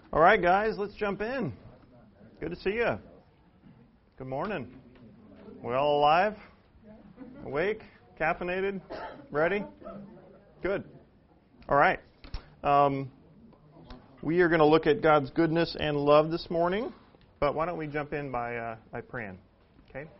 All right, guys, let's jump in. Good to see you. Good morning. We all alive? Awake? Caffeinated? Ready? Good. All right. We are going to look at God's goodness and love this morning, but why don't we jump in by praying? Okay?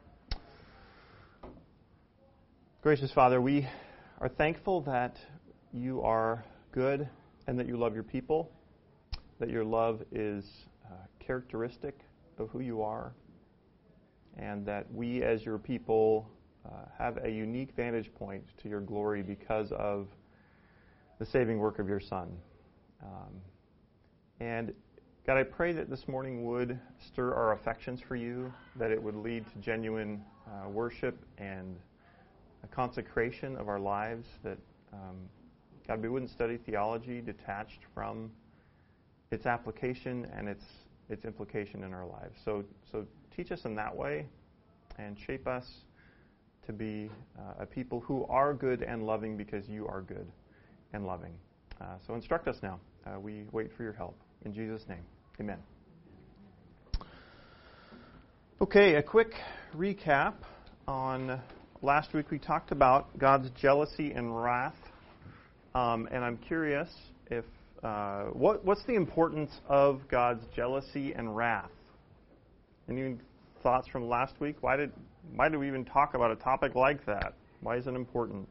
Gracious Father, we are thankful that you are good and that you love your people, that your love is characteristic of who you are, and that we as your people have a unique vantage point to your glory because of the saving work of your Son. And God, I pray that this morning would stir our affections for you, that it would lead to genuine worship and a consecration of our lives, that, God, we wouldn't study theology detached from its application and its implication in our lives. So teach us in that way and shape us to be a people who are good and loving because you are good and loving. So instruct us now. We wait for your help. In Jesus' name, amen. Okay, a quick recap on last week. We talked about God's jealousy and wrath, and I'm curious if what's the importance of God's jealousy and wrath? Any thoughts from last week? Why did we even talk about a topic like that? Why is it important?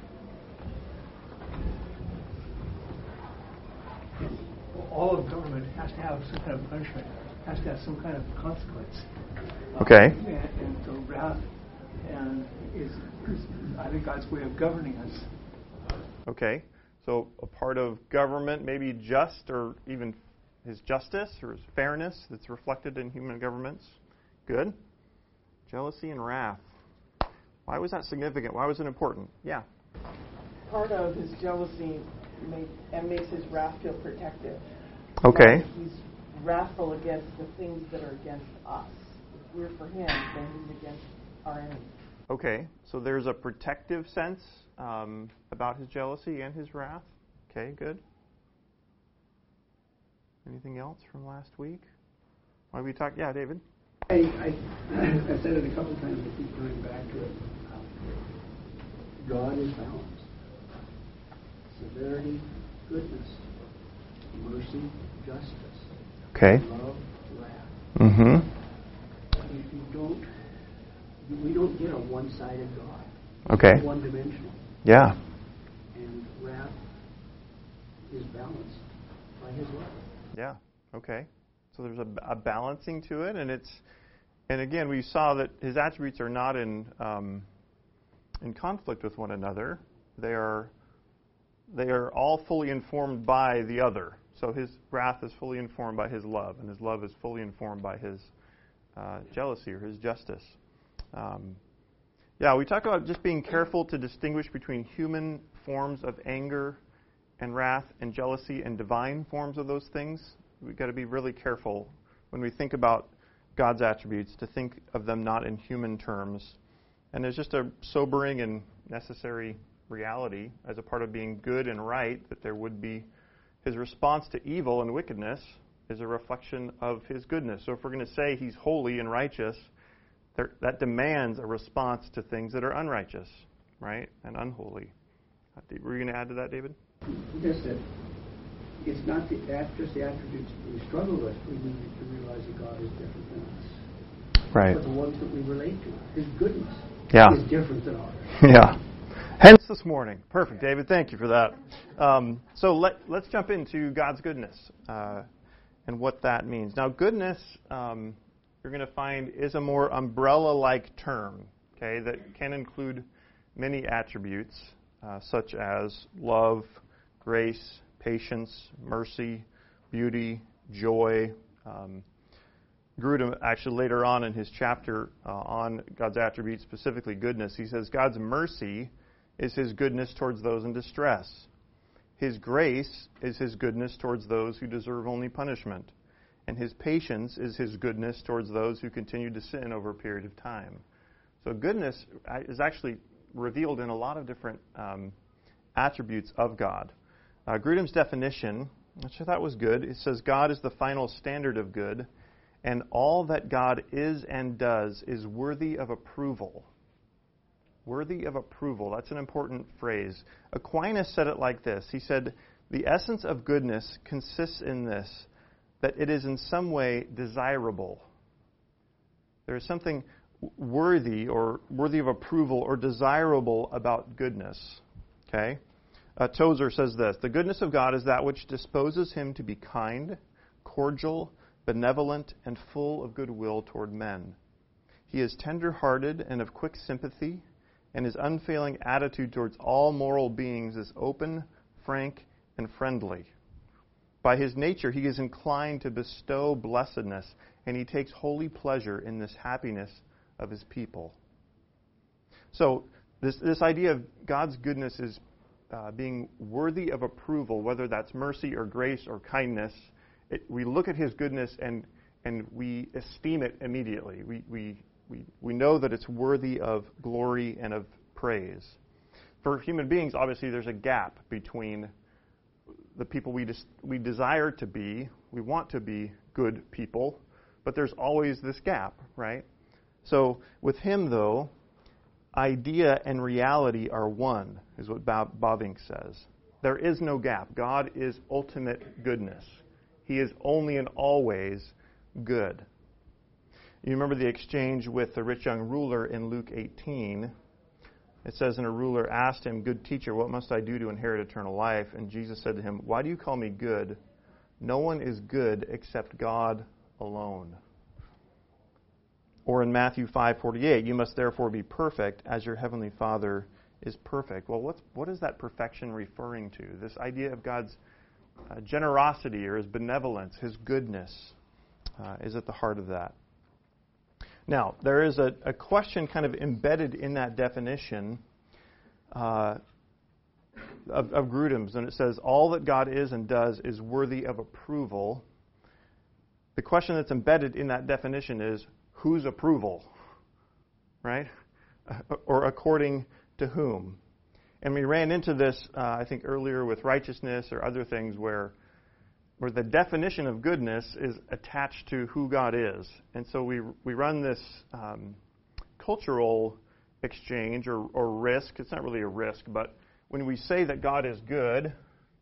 All of government has to have some kind of punishment, has to have some kind of consequence. Okay. And so wrath is I think God's way of governing us. Okay. So a part of government, maybe just or even his justice or his fairness that's reflected in human governments. Good. Jealousy and wrath. Why was that significant? Why was it important? Yeah. Part of his jealousy makes his wrath feel protective. Okay. He's wrathful against the things that are against us. If we're for him, then he's against our enemies. Okay, so there's a protective sense about his jealousy and his wrath. Okay, good. Anything else from last week? Why we talk? Yeah, David. I said it a couple of times. I keep coming back to it. God is balanced. Severity, goodness, mercy, justice. Okay. Love, wrath. Mm-hmm. We don't get a one-sided God. Okay. It's one-dimensional. Yeah. And wrath is balanced by his love. Yeah. Okay. So there's a balancing to it, and again we saw that his attributes are not in conflict with one another. They are all fully informed by the other. So his wrath is fully informed by his love, and his love is fully informed by his jealousy or his justice. We talk about just being careful to distinguish between human forms of anger and wrath and jealousy and divine forms of those things. We've got to be really careful when we think about God's attributes to think of them not in human terms. And there's just a sobering and necessary reality as a part of being good and right that there would be his response to evil and wickedness is a reflection of his goodness. So if we're going to say he's holy and righteous, that demands a response to things that are unrighteous, right, and unholy. Were you going to add to that, David? Just that it's not just the attributes that we struggle with. We need to realize that God is different than us. Right. But the ones that we relate to, his goodness, is different than ours. Yeah. Hence this morning. Perfect, David. Thank you for that. So let's jump into God's goodness and what that means. Now, goodness, you're going to find, is a more umbrella-like term, okay, that can include many attributes, such as love, grace, patience, mercy, beauty, joy. Grudem, actually, later on in his chapter on God's attributes, specifically goodness, he says God's mercy is his goodness towards those in distress. His grace is his goodness towards those who deserve only punishment. And his patience is his goodness towards those who continue to sin over a period of time. So goodness is actually revealed in a lot of different attributes of God. Grudem's definition which I thought was good. It says God is the final standard of good, and all that God is and does is worthy of approval. Worthy of approval. That's an important phrase. Aquinas said it like this. He said, the essence of goodness consists in this, that it is in some way desirable. There is something worthy or worthy of approval or desirable about goodness. Okay? Tozer says this, the goodness of God is that which disposes him to be kind, cordial, benevolent, and full of goodwill toward men. He is tender-hearted and of quick sympathy, and his unfailing attitude towards all moral beings is open, frank, and friendly. By his nature, he is inclined to bestow blessedness, and he takes holy pleasure in this happiness of his people. So, this idea of God's goodness is being worthy of approval, whether that's mercy or grace or kindness. We look at his goodness and we esteem it immediately. We know that it's worthy of glory and of praise. For human beings, obviously, there's a gap between the people we desire to be. We want to be good people, but there's always this gap, right? So with him, though, idea and reality are one, is what Bavinck says. There is no gap. God is ultimate goodness. He is only and always good. You remember the exchange with the rich young ruler in Luke 18. It says, and a ruler asked him, good teacher, what must I do to inherit eternal life? And Jesus said to him, why do you call me good? No one is good except God alone. Or in Matthew 5:48, you must therefore be perfect as your heavenly Father is perfect. Well, what is that perfection referring to? This idea of God's generosity or his benevolence, his goodness is at the heart of that. Now, there is a question kind of embedded in that definition of Grudem's, and it says, all that God is and does is worthy of approval. The question that's embedded in that definition is, whose approval? Right? Or according to whom? And we ran into this, I think, earlier with righteousness or other things where the definition of goodness is attached to who God is. And so we run this cultural exchange or risk. It's not really a risk, but when we say that God is good,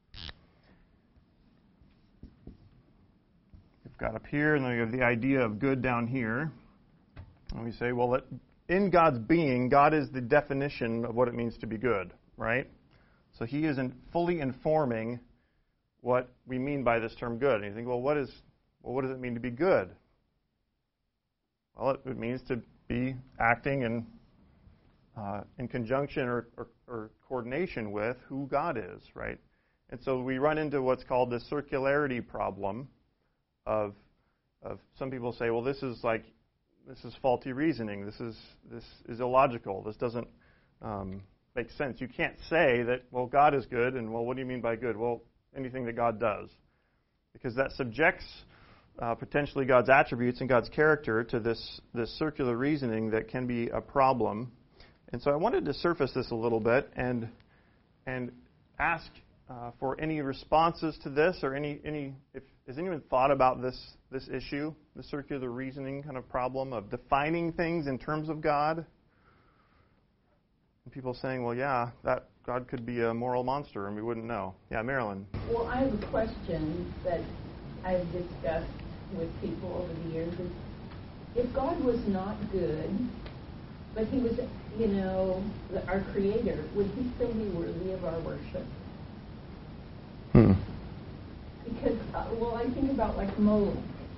we've got up here, and then we have the idea of good down here. And we say, well, in God's being, God is the definition of what it means to be good, right? So he isn't fully informing what we mean by this term good. And you think, well, what does it mean to be good? Well, it means to be acting in conjunction or coordination with who God is, right? And so we run into what's called the circularity problem of some people say, well, this is faulty reasoning. This is illogical. This doesn't make sense. You can't say that, well, God is good, and, well, what do you mean by good? Well, anything that God does. Because that subjects potentially God's attributes and God's character to this circular reasoning that can be a problem. And so I wanted to surface this a little bit and ask for any responses to this or has anyone thought about this issue, the circular reasoning kind of problem of defining things in terms of God? And people saying, well, yeah, that God could be a moral monster and we wouldn't know. Yeah, Marilyn. Well, I have a question that I've discussed with people over the years. Is if God was not good, but he was, our creator, would he still be worthy of our worship? Because, I think about like Moloch.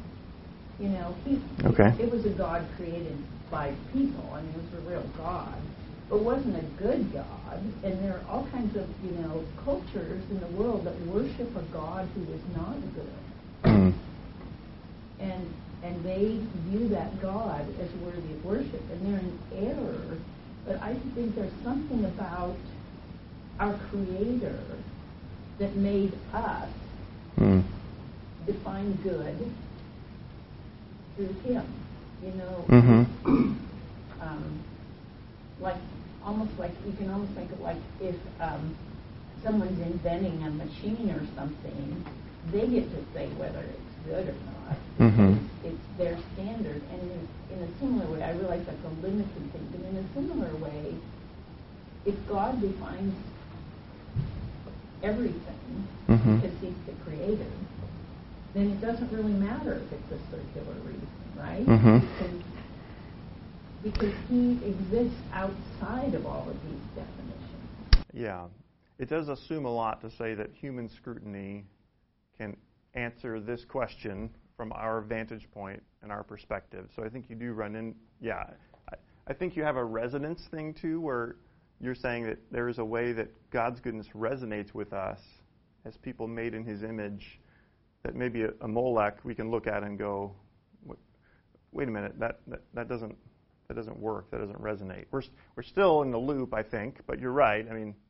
It was a god created by people. I mean, it was a real god. But wasn't a good God, and there are all kinds of, cultures in the world that worship a God who is not good. And they view that God as worthy of worship, and they're in error. But I think there's something about our Creator that made us define good through Him. You can almost think of like if someone's inventing a machine or something, they get to say whether it's good or not. Mm-hmm. It's their standard. And in a similar way, I realize that's a limited thing, but in a similar way, if God defines everything Mm-hmm. because he's the creator, then it doesn't really matter if it's a circular reason, right? Mm-hmm. Because he exists outside of all of these definitions. Yeah. It does assume a lot to say that human scrutiny can answer this question from our vantage point and our perspective. So I think you do run in, I think you have a resonance thing too, where you're saying that there is a way that God's goodness resonates with us as people made in his image, that maybe a Molech we can look at and go, wait a minute, that doesn't work, that doesn't resonate. We're still in the loop, I think, but you're right. I mean,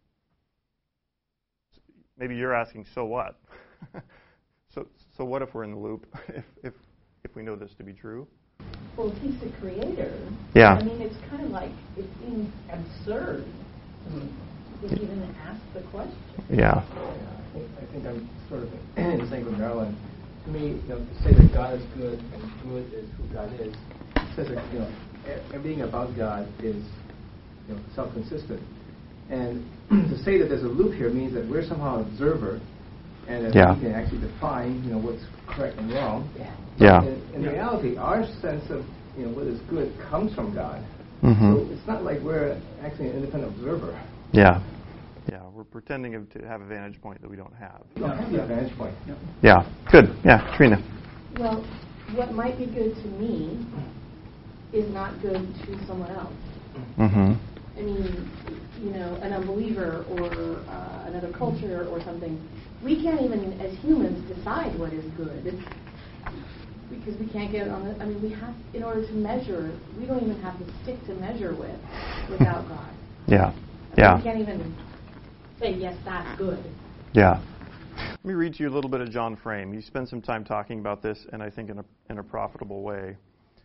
maybe you're asking, so what? So what if we're in the loop? If we know this to be true? Well, if he's the creator, Yeah. I mean, it's kind of like, it seems absurd to even ask the question. Yeah. I think I'm sort of in the same with Marilyn. To me, to say that God is good and good is who God is, says that everything about God is self-consistent. And to say that there's a loop here means that we're somehow an observer, and that we can actually define what's correct and wrong. Yeah. In reality, our sense of what is good comes from God. Mm-hmm. So it's not like we're actually an independent observer. Yeah. Yeah, we're pretending to have a vantage point that we don't have. We don't have that vantage point. Yeah, good. Yeah, Trina. Well, what might be good to me is not good to someone else. Mm-hmm. I mean, an unbeliever or another culture or something, we can't even, as humans, decide what is good because we can't get on the. I mean, we have, in order to measure, we don't even have the stick to measure with without God. Yeah. We can't even say, yes, that's good. Yeah. Let me read to you a little bit of John Frame. He spent some time talking about this, and I think in a profitable way.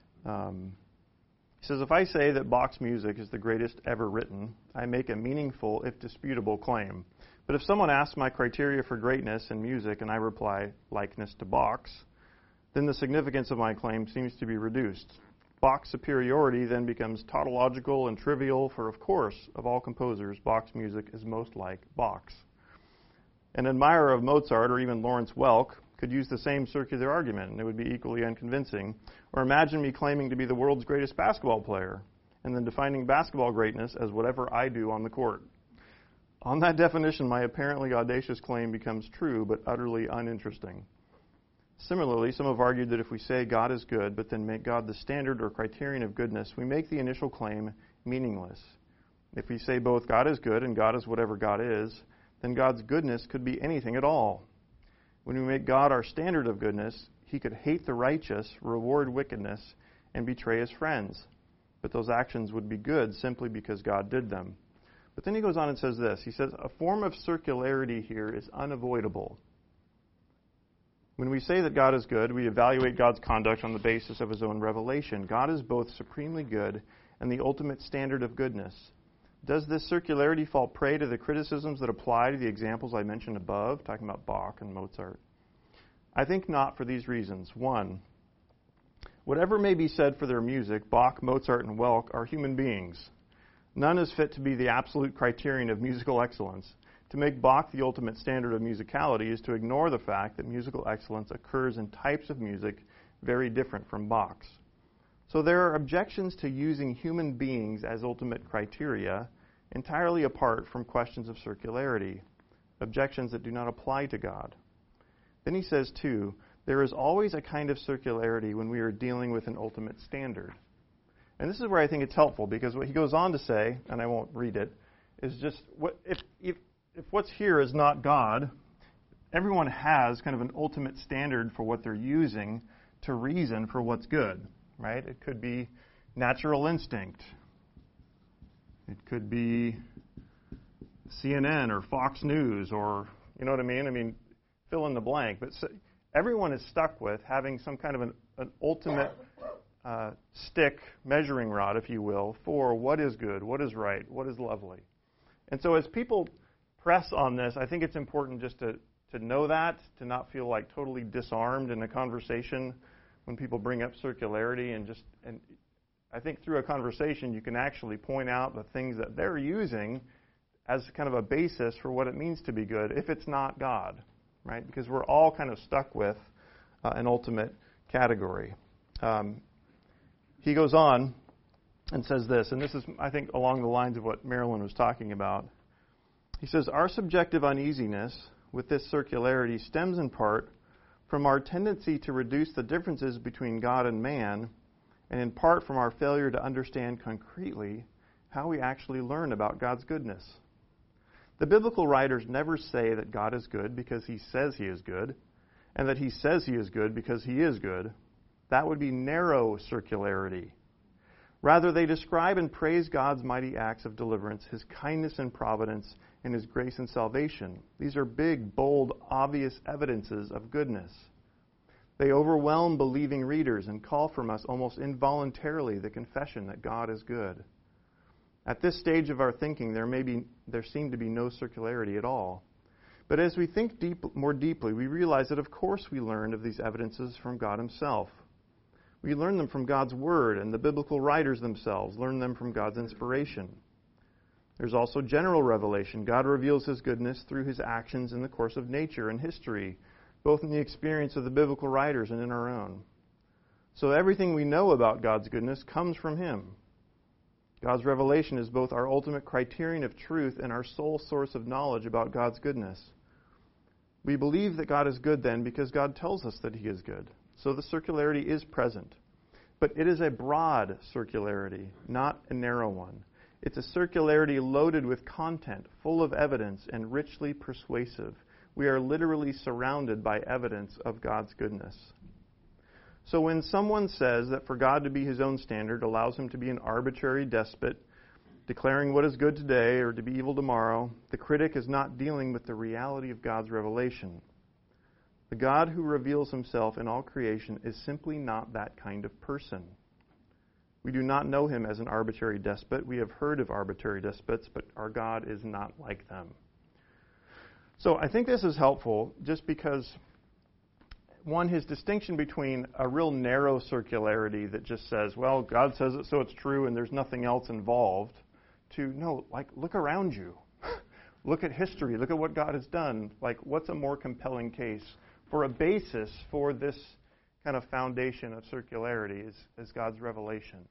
He says, if I say that Bach's music is the greatest ever written, I make a meaningful, if disputable, claim. But if someone asks my criteria for greatness in music and I reply, likeness to Bach's, then the significance of my claim seems to be reduced. Bach's superiority then becomes tautological and trivial, for of course, of all composers, Bach's music is most like Bach's. An admirer of Mozart or even Lawrence Welk could use the same circular argument, and it would be equally unconvincing. Or imagine me claiming to be the world's greatest basketball player, and then defining basketball greatness as whatever I do on the court. On that definition, my apparently audacious claim becomes true, but utterly uninteresting. Similarly, some have argued that if we say God is good, but then make God the standard or criterion of goodness, we make the initial claim meaningless. If we say both God is good and God is whatever God is, then God's goodness could be anything at all. When we make God our standard of goodness, he could hate the righteous, reward wickedness, and betray his friends. But those actions would be good simply because God did them. But then he goes on and says this. He says, a form of circularity here is unavoidable. When we say that God is good, we evaluate God's conduct on the basis of his own revelation. God is both supremely good and the ultimate standard of goodness. Does this circularity fall prey to the criticisms that apply to the examples I mentioned above, talking about Bach and Mozart? I think not, for these reasons. One, whatever may be said for their music, Bach, Mozart, and Welk are human beings. None is fit to be the absolute criterion of musical excellence. To make Bach the ultimate standard of musicality is to ignore the fact that musical excellence occurs in types of music very different from Bach's. So there are objections to using human beings as ultimate criteria entirely apart from questions of circularity, objections that do not apply to God. Then he says, too, there is always a kind of circularity when we are dealing with an ultimate standard. And this is where I think it's helpful, because what he goes on to say, and I won't read it, is just if what's here is not God, everyone has kind of an ultimate standard for what they're using to reason for what's good, right? It could be natural instinct. It could be CNN or Fox News or, you know what I mean? I mean, fill in the blank. But everyone is stuck with having some kind of an ultimate stick, measuring rod, if you will, for what is good, what is right, what is lovely. And so as people press on this, I think it's important just to to know that, to not feel like totally disarmed in a conversation when people bring up circularity, and I think through a conversation you can actually point out the things that they're using as kind of a basis for what it means to be good if it's not God, right? Because we're all kind of stuck with an ultimate category. He goes on and says this, and this is, I think, along the lines of what Marilyn was talking about. He says, our subjective uneasiness with this circularity stems in part from our tendency to reduce the differences between God and man, and in part from our failure to understand concretely how we actually learn about God's goodness. The biblical writers never say that God is good because he says he is good, and that he says he is good because he is good. That would be narrow circularity. Rather, they describe and praise God's mighty acts of deliverance, his kindness and providence, and his grace and salvation. These are big, bold, obvious evidences of goodness. They overwhelm believing readers and call from us almost involuntarily the confession that God is good. At this stage of our thinking, there seem to be no circularity at all. But as we think more deeply, we realize that of course we learned of these evidences from God himself. We learn them from God's Word, and the biblical writers themselves learn them from God's inspiration. There's also general revelation. God reveals his goodness through his actions in the course of nature and history, both in the experience of the biblical writers and in our own. So everything we know about God's goodness comes from him. God's revelation is both our ultimate criterion of truth and our sole source of knowledge about God's goodness. We believe that God is good then because God tells us that he is good. So the circularity is present. But it is a broad circularity, not a narrow one. It's a circularity loaded with content, full of evidence, and richly persuasive. We are literally surrounded by evidence of God's goodness. So when someone says that for God to be his own standard allows him to be an arbitrary despot, declaring what is good today or to be evil tomorrow, the critic is not dealing with the reality of God's revelation. The God who reveals himself in all creation is simply not that kind of person. We do not know him as an arbitrary despot. We have heard of arbitrary despots, but our God is not like them. So I think this is helpful just because, one, his distinction between a real narrow circularity that just says, well, God says it, so it's true, and there's nothing else involved, to, no, like, look around you. Look at history. Look at what God has done. Like, what's a more compelling case for a basis for this kind of foundation of circularity is God's revelation.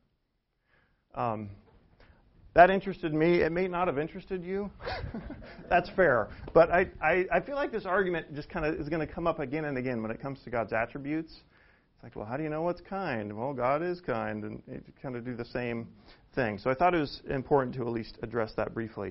That interested me. It may not have interested you. That's fair. But I feel like this argument just kind of is going to come up again and again when it comes to God's attributes. It's like, well, how do you know what's kind? Well, God is kind, and it kind of do the same thing. So I thought it was important to at least address that briefly.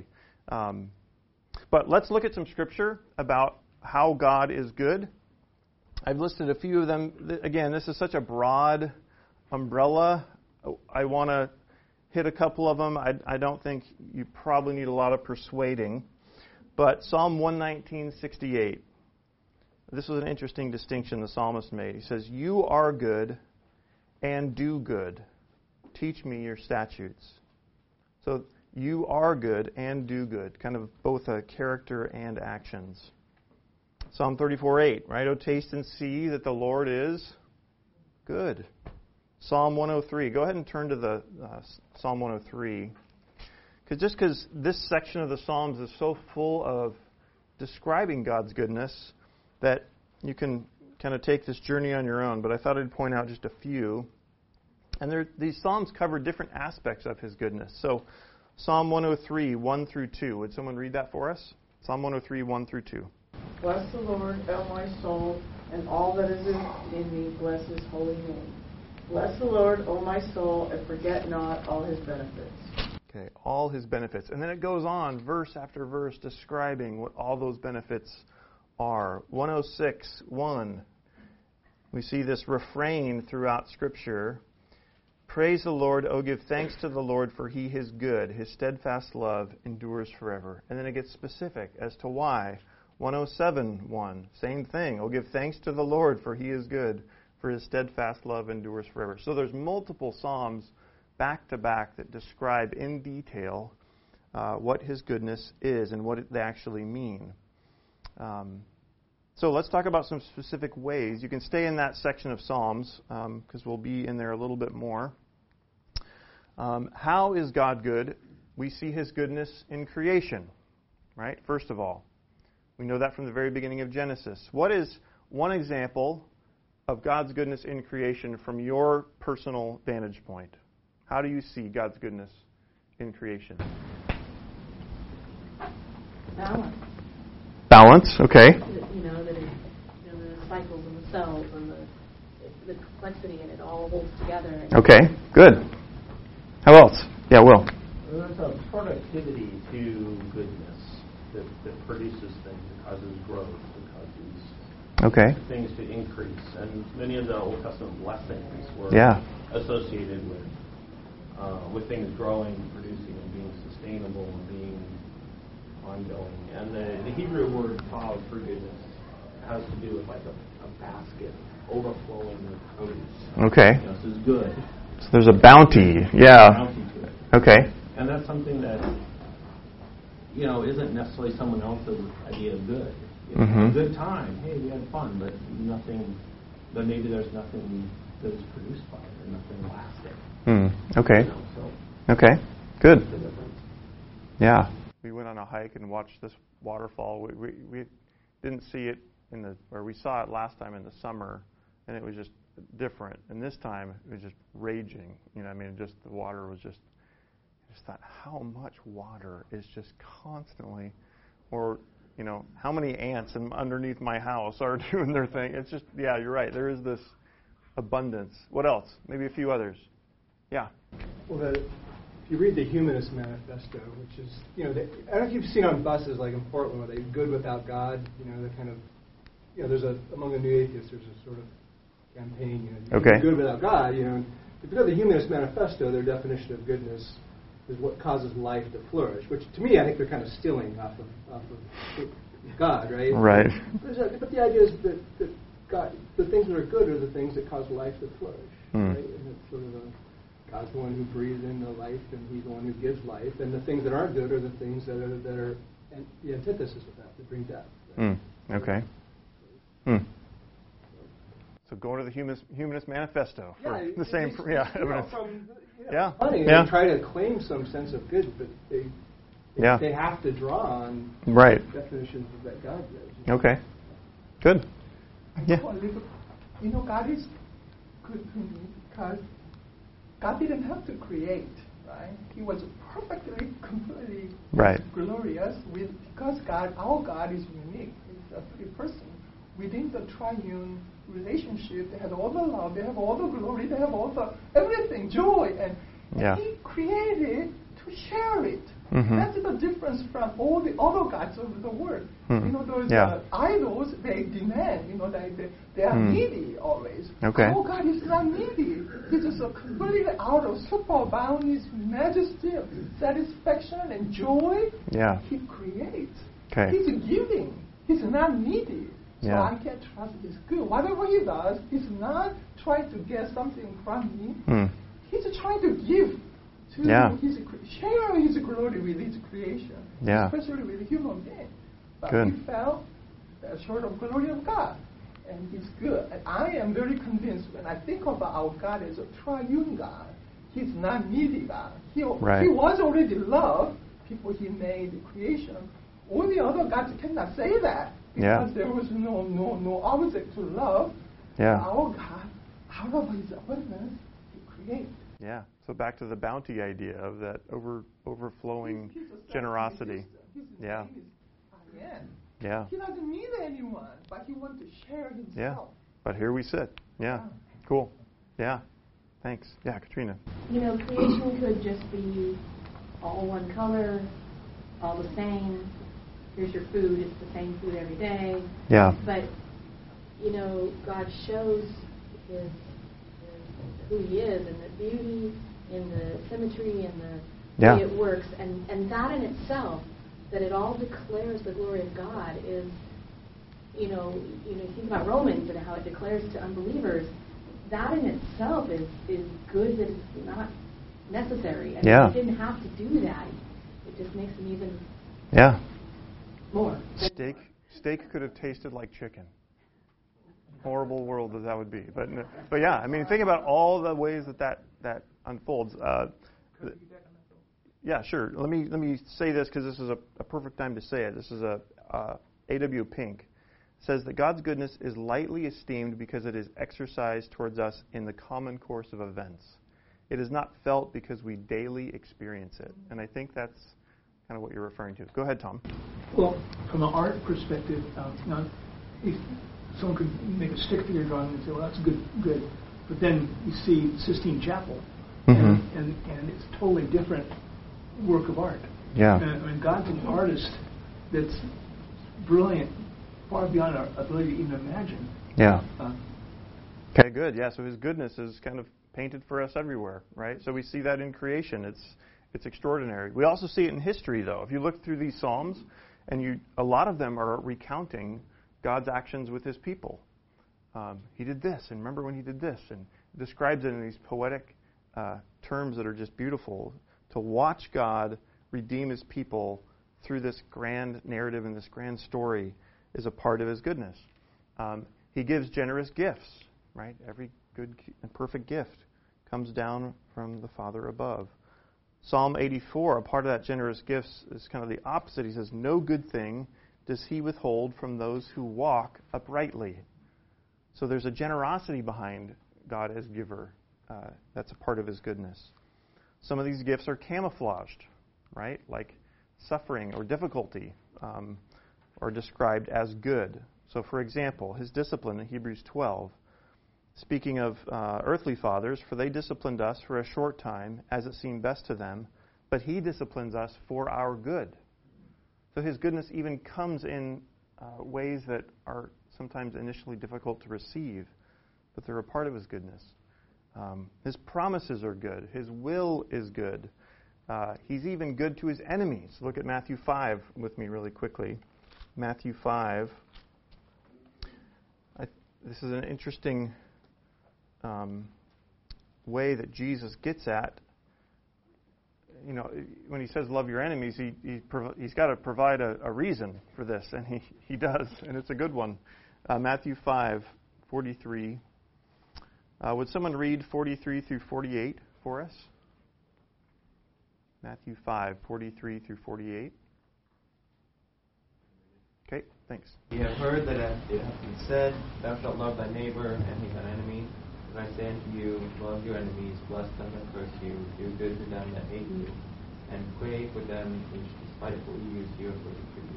But let's look at some scripture about how God is good. I've listed a few of them. Again, this is such a broad umbrella. I want to hit a couple of them. I don't think you probably need a lot of persuading. But Psalm 119:68. This was an interesting distinction the psalmist made. He says, "You are good and do good. Teach me your statutes." So you are good and do good, kind of both a character and actions. Psalm 34:8, right? "Oh, taste and see that the Lord is good." Psalm 103. Go ahead and turn to the Psalm 103. Because this section of the Psalms is so full of describing God's goodness that you can kind of take this journey on your own. But I thought I'd point out just a few. And these Psalms cover different aspects of his goodness. So Psalm 103, 1 through 2. Would someone read that for us? Psalm 103, 1 through 2. Bless the Lord, O my soul, and all that is in me, bless his holy name. Bless the Lord, O my soul, and forget not all his benefits. Okay, all his benefits. And then it goes on, verse after verse, describing what all those benefits are. 106:1. We see this refrain throughout Scripture. "Praise the Lord, O give thanks to the Lord, for he is good. His steadfast love endures forever." And then it gets specific as to why. 107:1. Same thing. "Oh, give thanks to the Lord, for he is good. For his steadfast love endures forever." So there's multiple Psalms back to back that describe in detail what his goodness is and what they actually mean. So let's talk about some specific ways. You can stay in that section of Psalms because we'll be in there a little bit more. How is God good? We see His goodness in creation, right? First of all, we know that from the very beginning of Genesis. What is one example of God's goodness in creation from your personal vantage point? How do you see God's goodness in creation? Balance, okay. The cycles and the cells and the complexity, and it all holds together. Okay, good. How else? Yeah, Will. There's a productivity to goodness that produces things, that causes growth, that causes things to increase. And many of the Old Testament blessings were associated with things growing, producing, and being sustainable and being ongoing. And the Hebrew word tav for goodness has to do with like a basket overflowing with produce. Okay. This is good. So there's a bounty. Yeah. Bounty to it. Okay. And that's something that, isn't necessarily someone else's idea of good. A good time. Hey, we had fun, but maybe there's nothing that is produced by it, or nothing lasting. Okay. Okay. Good. Yeah. We went on a hike and watched this waterfall. We didn't see it we saw it last time in the summer, and it was just different. And this time it was just raging. The water was just. I just thought, how much water is just constantly, or how many ants underneath my house are doing their thing. It's just, you're right. There is this abundance. What else? Maybe a few others. Yeah. Well, if you read the Humanist Manifesto, which is, I don't know if you've seen on buses like in Portland where they're good without God. They're kind of, there's among the new atheists, there's a sort of campaign. Okay. Good without God. If you go to the Humanist Manifesto, their definition of goodness is what causes life to flourish, which to me I think they're kind of stealing off of God, right? Right. But the idea is that God, the things that are good are the things that cause life to flourish, right? And it's sort of God's the one who breathes into life, and He's the one who gives life, and the things that aren't good are the things that are the antithesis of that bring death. Right? Okay. So go to the Humanist Manifesto for the same evidence. Funny, they try to claim some sense of good, but they have to draw on definitions that God gives. Okay. Good. Yeah. God is good to me because God didn't have to create, right? He was perfectly, completely glorious because our God is unique. He's a three-person. Within the triune relationship, they have all the love, they have all the glory, they have all the everything, joy, and He created to share it. That's the difference from all the other gods of the world. Those idols, they demand, they are needy always. Okay. Our God is not needy. He's just completely out of superabound His majesty, satisfaction, and joy. Yeah. He creates. Okay. He's giving. He's not needy. So I can trust He's good. Whatever He does, He's not trying to get something from me. He's trying to give to share His glory with His creation, especially with human beings. But we fell short of glory of God, and He's good. And I am very convinced when I think about our God as a triune God, He's not needy God. He was already love. People He made the creation. All the other gods cannot say that. Because there was no object to love. Our God, out of His abundance, He creates. Yeah. So back to the bounty idea of that overflowing generosity. His name is I am. Yeah. He doesn't need anyone, but He wants to share Himself. Yeah. But here we sit. Yeah. Cool. Yeah. Thanks. Yeah, Katrina. Creation could just be all one color, all the same. Here's your food. It's the same food every day. Yeah. But, God shows who He is, and the beauty, in the symmetry, and the way it works. And that in itself, that it all declares the glory of God is, you think about Romans and how it declares to unbelievers, that in itself is good, that it's not necessary. And if He didn't have to do that, it just makes Him even more. steak could have tasted like chicken. Horrible world that would be. But yeah, I mean, think about all the ways that unfolds. Yeah, sure. Let me say this because this is a perfect time to say it. This is A.W. Pink. Says that God's goodness is lightly esteemed because it is exercised towards us in the common course of events. It is not felt because we daily experience it. And I think that's kind of what you're referring to. Go ahead, Tom. Well, from an art perspective, if someone could make a stick figure drawing and say, well, that's good. But then you see Sistine Chapel, and it's a totally different work of art. Yeah. I mean, God's an artist that's brilliant, far beyond our ability to even imagine. Yeah. Okay, good. Yeah, so His goodness is kind of painted for us everywhere, right? So we see that in creation. It's extraordinary. We also see it in history, though. If you look through these Psalms, and a lot of them are recounting God's actions with His people. He did this, and remember when He did this, and describes it in these poetic terms that are just beautiful. To watch God redeem His people through this grand narrative and this grand story is a part of His goodness. He gives generous gifts, right? Every good and perfect gift comes down from the Father above. Psalm 84, a part of that generous gifts is kind of the opposite. He says, no good thing does He withhold from those who walk uprightly. So there's a generosity behind God as giver. That's a part of His goodness. Some of these gifts are camouflaged, right? Like suffering or difficulty are described as good. So, for example, His discipline in Hebrews 12, speaking of earthly fathers, for they disciplined us for a short time as it seemed best to them, but He disciplines us for our good. So His goodness even comes in ways that are sometimes initially difficult to receive, but they're a part of His goodness. His promises are good. His will is good. He's even good to His enemies. Look at Matthew 5 with me really quickly. Matthew 5. This is an interesting way that Jesus gets at, when He says love your enemies, He's got to provide a reason for this, and He does, and it's a good one. Matthew 5:43. Would someone read 43 through 48 for us? Matthew 5:43 through 48. Okay, thanks. You have heard that it has been said, thou shalt love thy neighbor and hate thine enemy. But I say unto you, love your enemies, bless them that curse you, do good to them that hate you, and pray for them which despitefully use you and persecute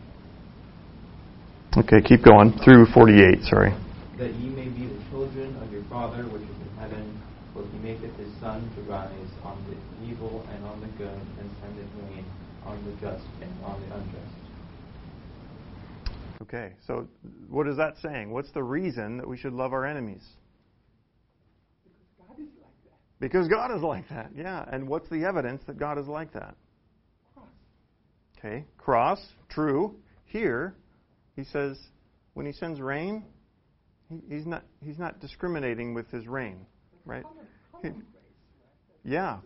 you. Okay, keep going. Through 48, sorry. That ye may be the children of your Father which is in heaven, for He maketh His sun to rise on the evil and on the good, and sendeth rain on the just and on the unjust. Okay, so what is that saying? What's the reason that we should love our enemies? Because God is like that. Because God is like that, yeah. And what's the evidence that God is like that? Cross. Okay, cross, true. Here, He says, when He sends rain, He's not discriminating with His rain, right? Yeah.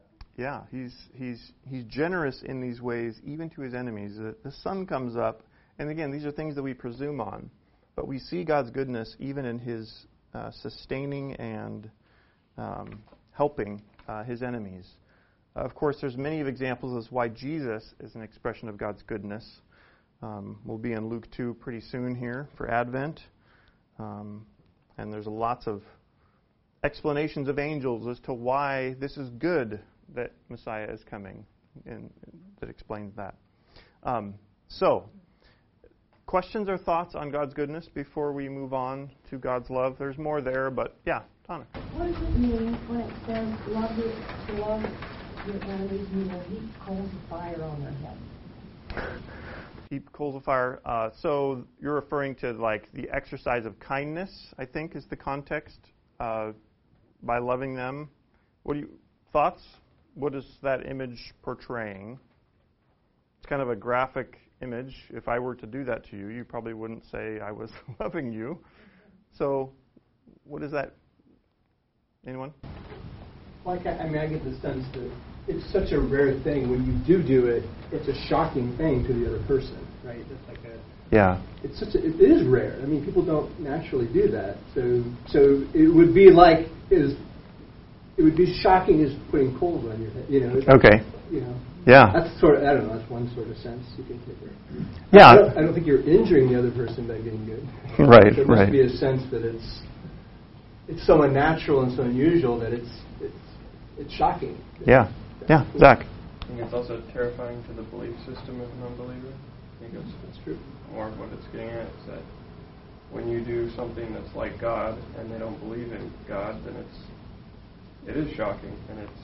He's generous in these ways, even to His enemies. The sun comes up, and again, these are things that we presume on, but we see God's goodness even in His sustaining and helping His enemies. Of course, there's many examples as why Jesus is an expression of God's goodness. We'll be in Luke 2 pretty soon here for Advent. And there's lots of explanations of angels as to why this is good that Messiah is coming, and that explains that. So, questions or thoughts on God's goodness before we move on to God's love? There's more there, but yeah, Donna. What does it mean when it says love your enemies, meaning heap coals of fire on their head? Heap coals of fire. So you're referring to like the exercise of kindness, I think, is the context. By loving them. Thoughts? What is that image portraying? It's kind of a graphic image. If I were to do that to you, you probably wouldn't say I was loving you. So, what is that? Anyone? Well, I get the sense that it's such a rare thing. When you do it, it's a shocking thing to the other person, right? That's like a It is rare. I mean, people don't naturally do that. So it would be like it would be shocking as putting coals on your head. You know. Okay. You know. Yeah. That's sort of, I don't know. That's one sort of sense you can take it. Yeah. I don't think you're injuring the other person by getting good. Right. There must be a sense that it's so unnatural and so unusual that it's shocking. Yeah. Yeah. Zach. I think it's also terrifying to the belief system of an unbeliever. I think that's true. More of what it's getting at is that when you do something that's like God and they don't believe in God, then it is shocking, and it's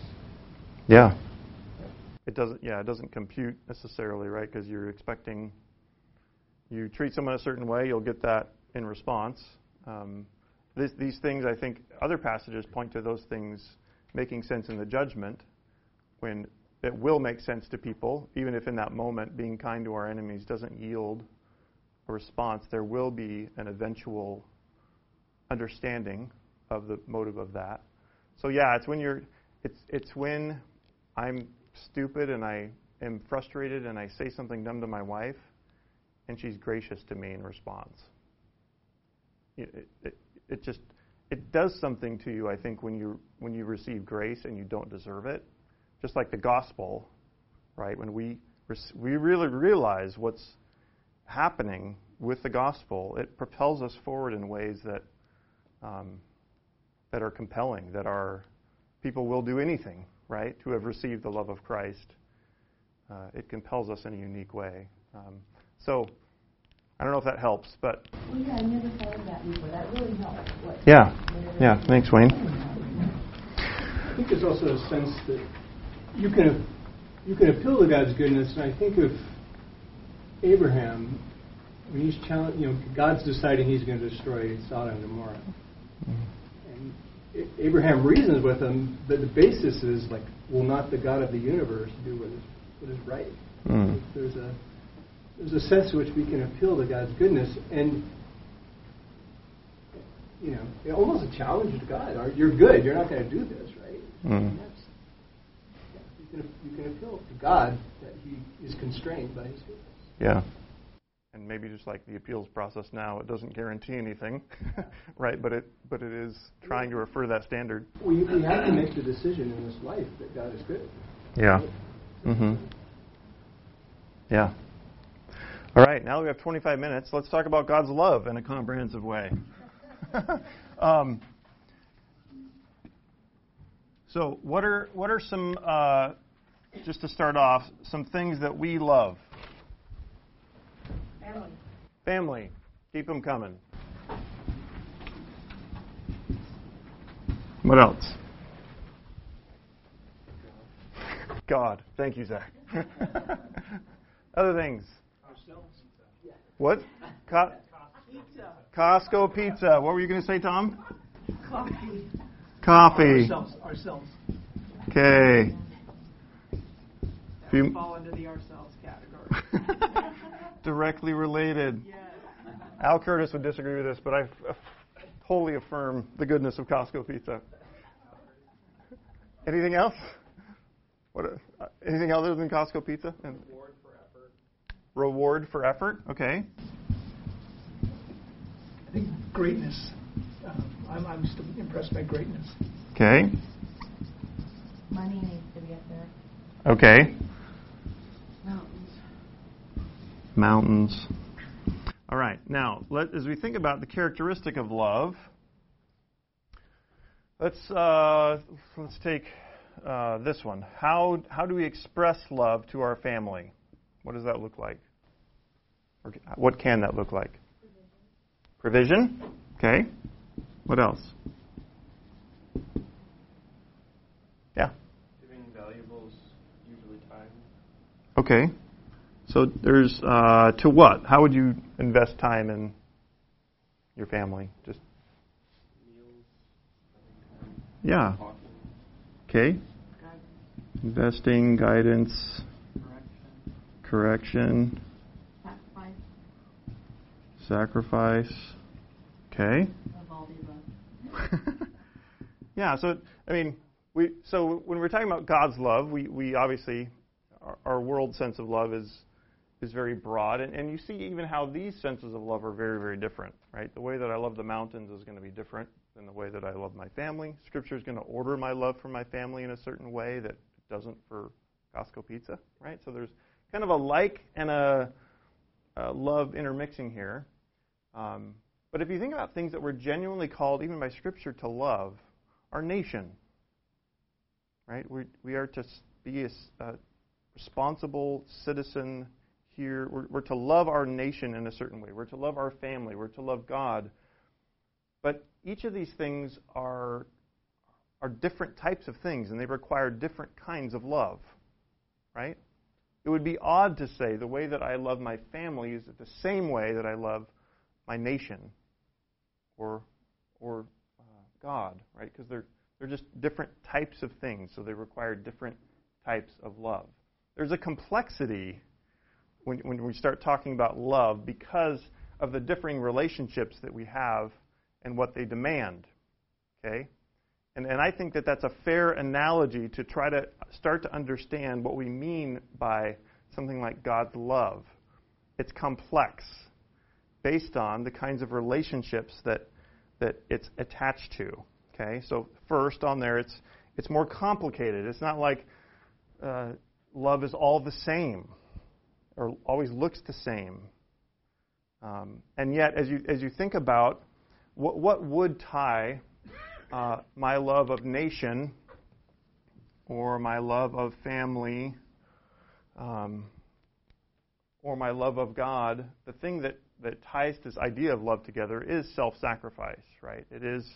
It doesn't compute necessarily, right? Because you're expecting you treat someone a certain way, you'll get that in response. These things, I think, other passages point to those things making sense in the judgment, when it will make sense to people, even if in that moment being kind to our enemies doesn't yield a response. There will be an eventual understanding of the motive of that. So it's when I'm stupid and I am frustrated and I say something dumb to my wife, and she's gracious to me in response. It does something to you, I think, when you receive grace and you don't deserve it. Just like the gospel, right? When we really realize what's happening with the gospel, it propels us forward in ways that are compelling, that are people will do anything, right, to have received the love of Christ. It compels us in a unique way. So I don't know if that helps, but I never thought of that before. That really helps. Yeah. Thanks, Wayne. I think there's also a sense that you can appeal to God's goodness, and I think of Abraham when he's challenged. God's deciding He's going to destroy Sodom and Gomorrah, and Abraham reasons with him, but the basis is like, will not the God of the universe do what is right? There's a sense in which we can appeal to God's goodness, and almost a challenge to God. You're good. You're not going to do this, right? You can appeal to God that He is constrained by His goodness. Yeah. And maybe just like the appeals process now, it doesn't guarantee anything, right? But it is trying to refer to that standard. We have to make the decision in this life that God is good. Yeah. Mm-hmm. Yeah. All right, now we have 25 minutes. Let's talk about God's love in a comprehensive way. So what are some, just to start off, some things that we love? Family. Keep them coming. What else? God. Thank you, Zach. Other things. What? Costco pizza. What were you going to say, Tom? Coffee. Ourselves. Okay. Fall into the ourselves category. Directly related. Yes. Al Curtis would disagree with this, but I wholly affirm the goodness of Costco pizza. Anything else? Anything other than Costco pizza? Reward for effort. Reward for effort? Okay. I think greatness. I'm still impressed by greatness. Okay. Money needs to be up there. Okay. Mountains. All right. Now, as we think about the characteristic of love, let's take this one. How do we express love to our family? What does that look like? Or what can that look like? Provision. Okay. What else? Yeah. Giving valuables, usually time. Okay. So there's to what? How would you invest time in your family? Just meals. Yeah. Talking. Okay. Investing, guidance, correction, sacrifice. Okay. Of all the above. Yeah. So when we're talking about God's love, we obviously our world sense of love is is very broad, and you see even how these senses of love are very, very different, right? The way that I love the mountains is going to be different than the way that I love my family. Scripture is going to order my love for my family in a certain way that it doesn't for Costco pizza, right? So there's kind of a like and a love intermixing here. But if you think about things that we're genuinely called, even by Scripture, to love, our nation, right? We are to be a responsible citizen here. We're to love our nation in a certain way. We're to love our family. We're to love God. But each of these things are different types of things, and they require different kinds of love, right? It would be odd to say the way that I love my family is the same way that I love my nation or God, right? Because they're just different types of things, so they require different types of love. There's a complexity when we start talking about love because of the differing relationships that we have and what they demand, okay? And I think that that's a fair analogy to try to start to understand what we mean by something like God's love. It's complex based on the kinds of relationships that it's attached to. Okay, so first on there, it's more complicated. It's not like love is all the same or always looks the same. And yet, as you think about what would tie my love of nation or my love of family or my love of God, the thing that ties this idea of love together is self-sacrifice, right? It is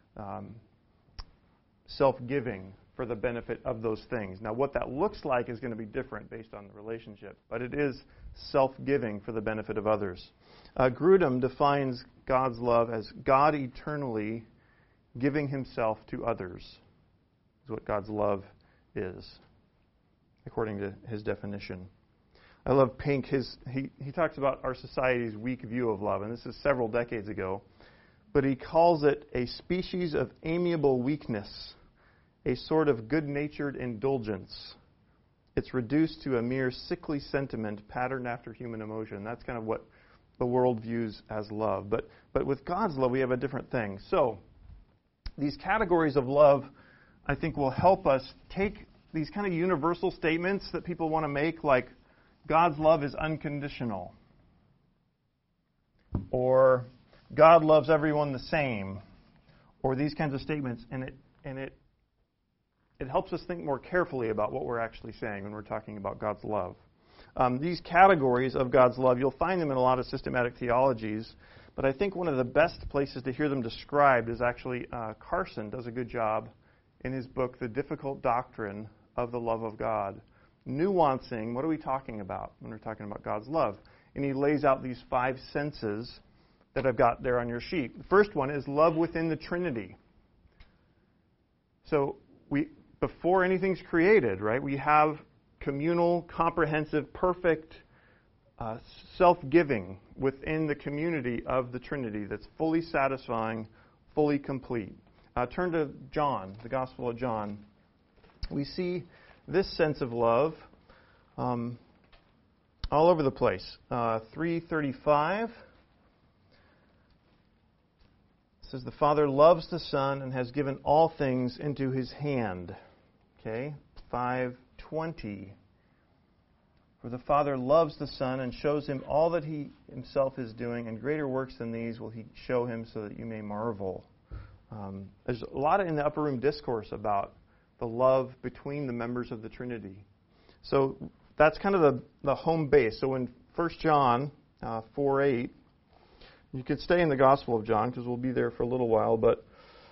self-giving for the benefit of those things. Now, what that looks like is going to be different based on the relationship, but it is self-giving for the benefit of others. Grudem defines God's love as God eternally giving himself to others, is what God's love is, according to his definition. I love Pink. He talks about our society's weak view of love, and this is several decades ago, but he calls it a species of amiable weakness, a sort of good-natured indulgence. It's reduced to a mere sickly sentiment patterned after human emotion. That's kind of what the world views as love. But with God's love, we have a different thing. So these categories of love, I think, will help us take these kind of universal statements that people want to make, like God's love is unconditional, or God loves everyone the same, or these kinds of statements, and it helps us think more carefully about what we're actually saying when we're talking about God's love. These categories of God's love, you'll find them in a lot of systematic theologies, but I think one of the best places to hear them described is actually Carson does a good job in his book, The Difficult Doctrine of the Love of God, nuancing what are we talking about when we're talking about God's love. And he lays out these 5 senses that I've got there on your sheet. The first one is love within the Trinity. So before anything's created, right, we have communal, comprehensive, perfect self-giving within the community of the Trinity that's fully satisfying, fully complete. Turn to John, the Gospel of John. We see this sense of love all over the place. 3:35 says, the Father loves the Son and has given all things into his hand. Okay, 5:20. For the Father loves the Son and shows him all that he himself is doing, and greater works than these will he show him so that you may marvel. There's a lot in the Upper Room Discourse about the love between the members of the Trinity. So that's kind of the home base. So in 1 John 4:8, you could stay in the Gospel of John because we'll be there for a little while, but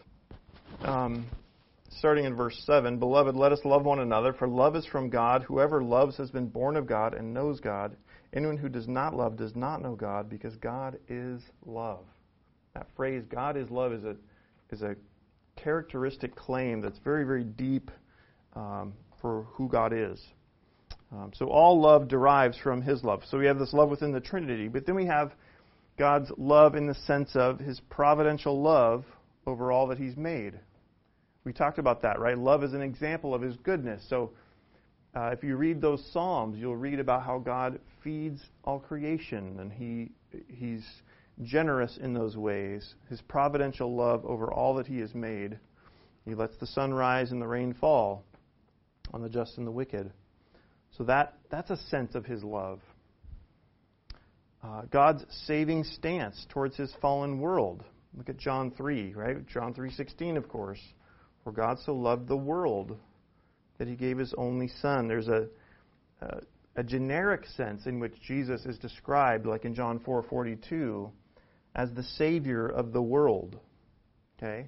starting in verse 7, Beloved, let us love one another, for love is from God. Whoever loves has been born of God and knows God. Anyone who does not love does not know God, because God is love. That phrase, God is love, is a characteristic claim that's very, very deep for who God is. So all love derives from his love. So we have this love within the Trinity, but then we have God's love in the sense of his providential love over all that he's made. We talked about that, right? Love is an example of his goodness. So if you read those Psalms, you'll read about how God feeds all creation, and He's generous in those ways. His providential love over all that He has made. He lets the sun rise and the rain fall on the just and the wicked. So that's a sense of His love. God's saving stance towards His fallen world. Look at John 3, right? John 3:16, of course. For God so loved the world that He gave His only Son. There's a generic sense in which Jesus is described, like in John 4:42, as the Savior of the world. Okay?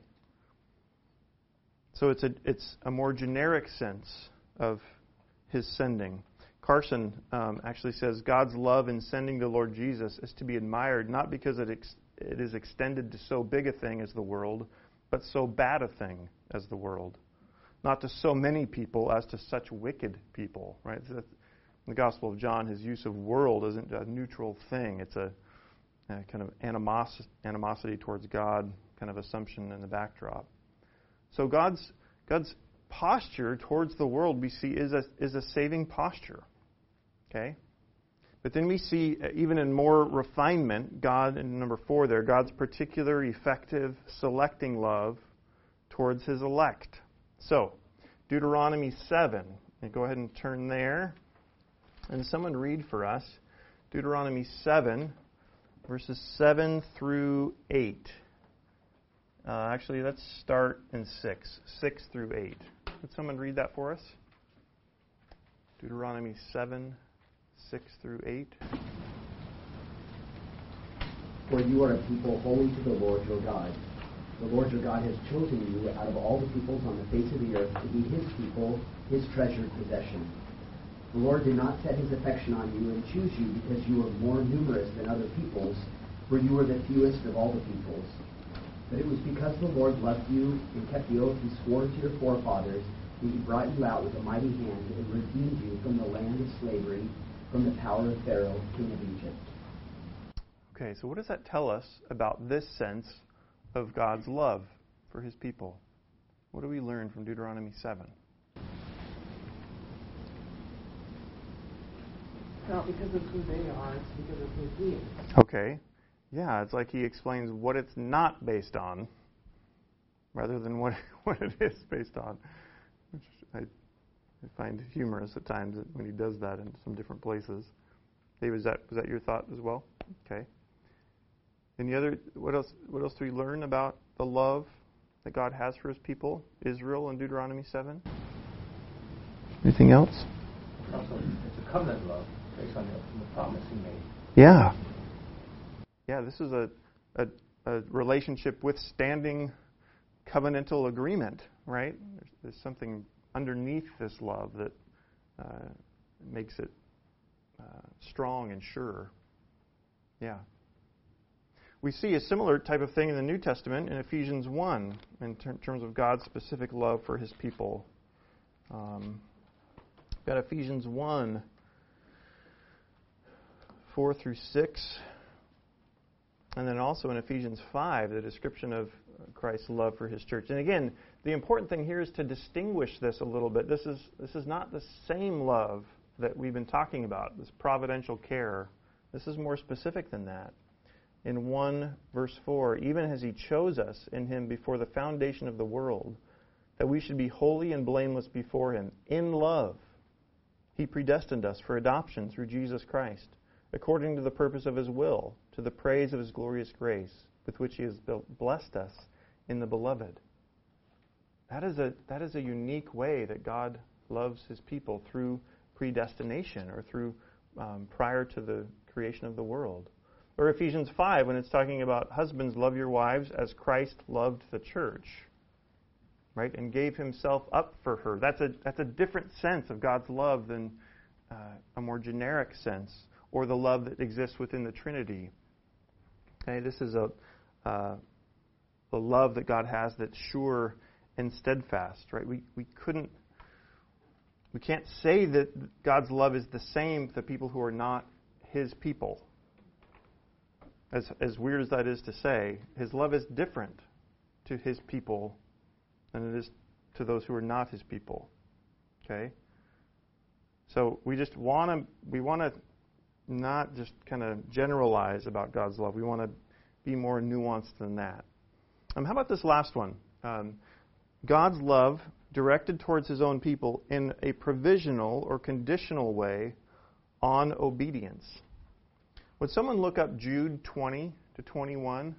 So it's a more generic sense of His sending. Carson actually says God's love in sending the Lord Jesus is to be admired not because it is extended to so big a thing as the world, but so bad a thing as the world. Not to so many people as to such wicked people. Right? So in the Gospel of John, his use of world isn't a neutral thing. It's a kind of animosity towards God, kind of assumption in the backdrop. So God's posture towards the world we see is a saving posture. Okay? But then we see, even in more refinement, God, in number 4 there, God's particular, effective, selecting love towards His elect. So, Deuteronomy 7. And go ahead and turn there. And someone read for us Deuteronomy 7, verses 7 through 8. Actually, let's start in 6 through 8. Would someone read that for us? Deuteronomy 7, 6 through 8. For you are a people holy to the Lord your God. The Lord your God has chosen you out of all the peoples on the face of the earth to be His people, His treasured possession. The Lord did not set His affection on you and choose you because you were more numerous than other peoples, for you were the fewest of all the peoples. But it was because the Lord loved you and kept the oath He swore to your forefathers that He brought you out with a mighty hand and redeemed you from the land of slavery, from the power of Pharaoh, king of Egypt. Okay, so what does that tell us about this sense of God's love for His people? What do we learn from Deuteronomy 7? Not because of who they are, it's because of who He is. Okay. Yeah, it's like He explains what it's not based on, rather than what it is based on, which I find humorous at times when He does that in some different places. Dave, was that your thought as well? Okay. Any other? What else do we learn about the love that God has for His people, Israel, in Deuteronomy 7? Anything else? Also, it's a covenant love based on the promise He made. Yeah. Yeah, this is a relationship withstanding covenantal agreement, right? There's something underneath this love that makes it strong and sure. Yeah. We see a similar type of thing in the New Testament in Ephesians 1 in terms of God's specific love for His people. We've got Ephesians 1, 4 through 6. And then also in Ephesians 5, the description of Christ's love for His church. And again, the important thing here is to distinguish this a little bit. This is not the same love that we've been talking about, this providential care. This is more specific than that. In 1 verse 4, even as He chose us in Him before the foundation of the world, that we should be holy and blameless before Him. In love, He predestined us for adoption through Jesus Christ, according to the purpose of His will, to the praise of His glorious grace, with which He has blessed us in the Beloved. That is a unique way that God loves His people, through predestination, or through prior to the creation of the world. Or Ephesians 5, when it's talking about husbands, love your wives as Christ loved the church, right, and gave Himself up for her. That's a different sense of God's love than a more generic sense, or the love that exists within the Trinity. Okay, this is a love that God has that's sure and steadfast, right? We can't say that God's love is the same to people who are not His people. As weird as that is to say, His love is different to His people than it is to those who are not His people. Okay? So we want to not just kind of generalize about God's love. We want to be more nuanced than that. How about this last one? God's love directed towards His own people in a provisional or conditional way on obedience. Would someone look up Jude 20 to 21?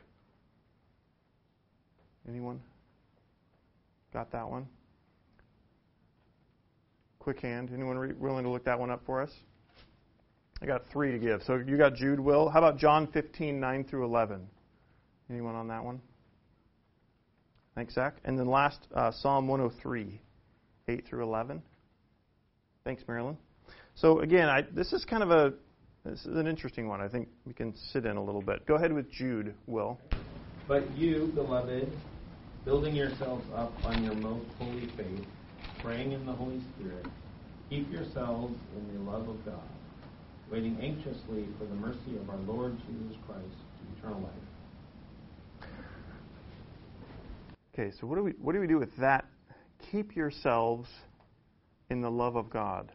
Anyone? Got that one? Quick hand. Anyone willing to look that one up for us? I got 3 to give. So you got Jude, Will. How about John 15, 9 through 11? Anyone on that one? Thanks, Zach. And then last, Psalm 103, 8 through 11. Thanks, Marilyn. So again, this is an interesting one. I think we can sit in a little bit. Go ahead with Jude, Will. But you, beloved, building yourselves up on your most holy faith, praying in the Holy Spirit, keep yourselves in the love of God, waiting anxiously for the mercy of our Lord Jesus Christ to eternal life. Okay, so what do we do with that? Keep yourselves in the love of God.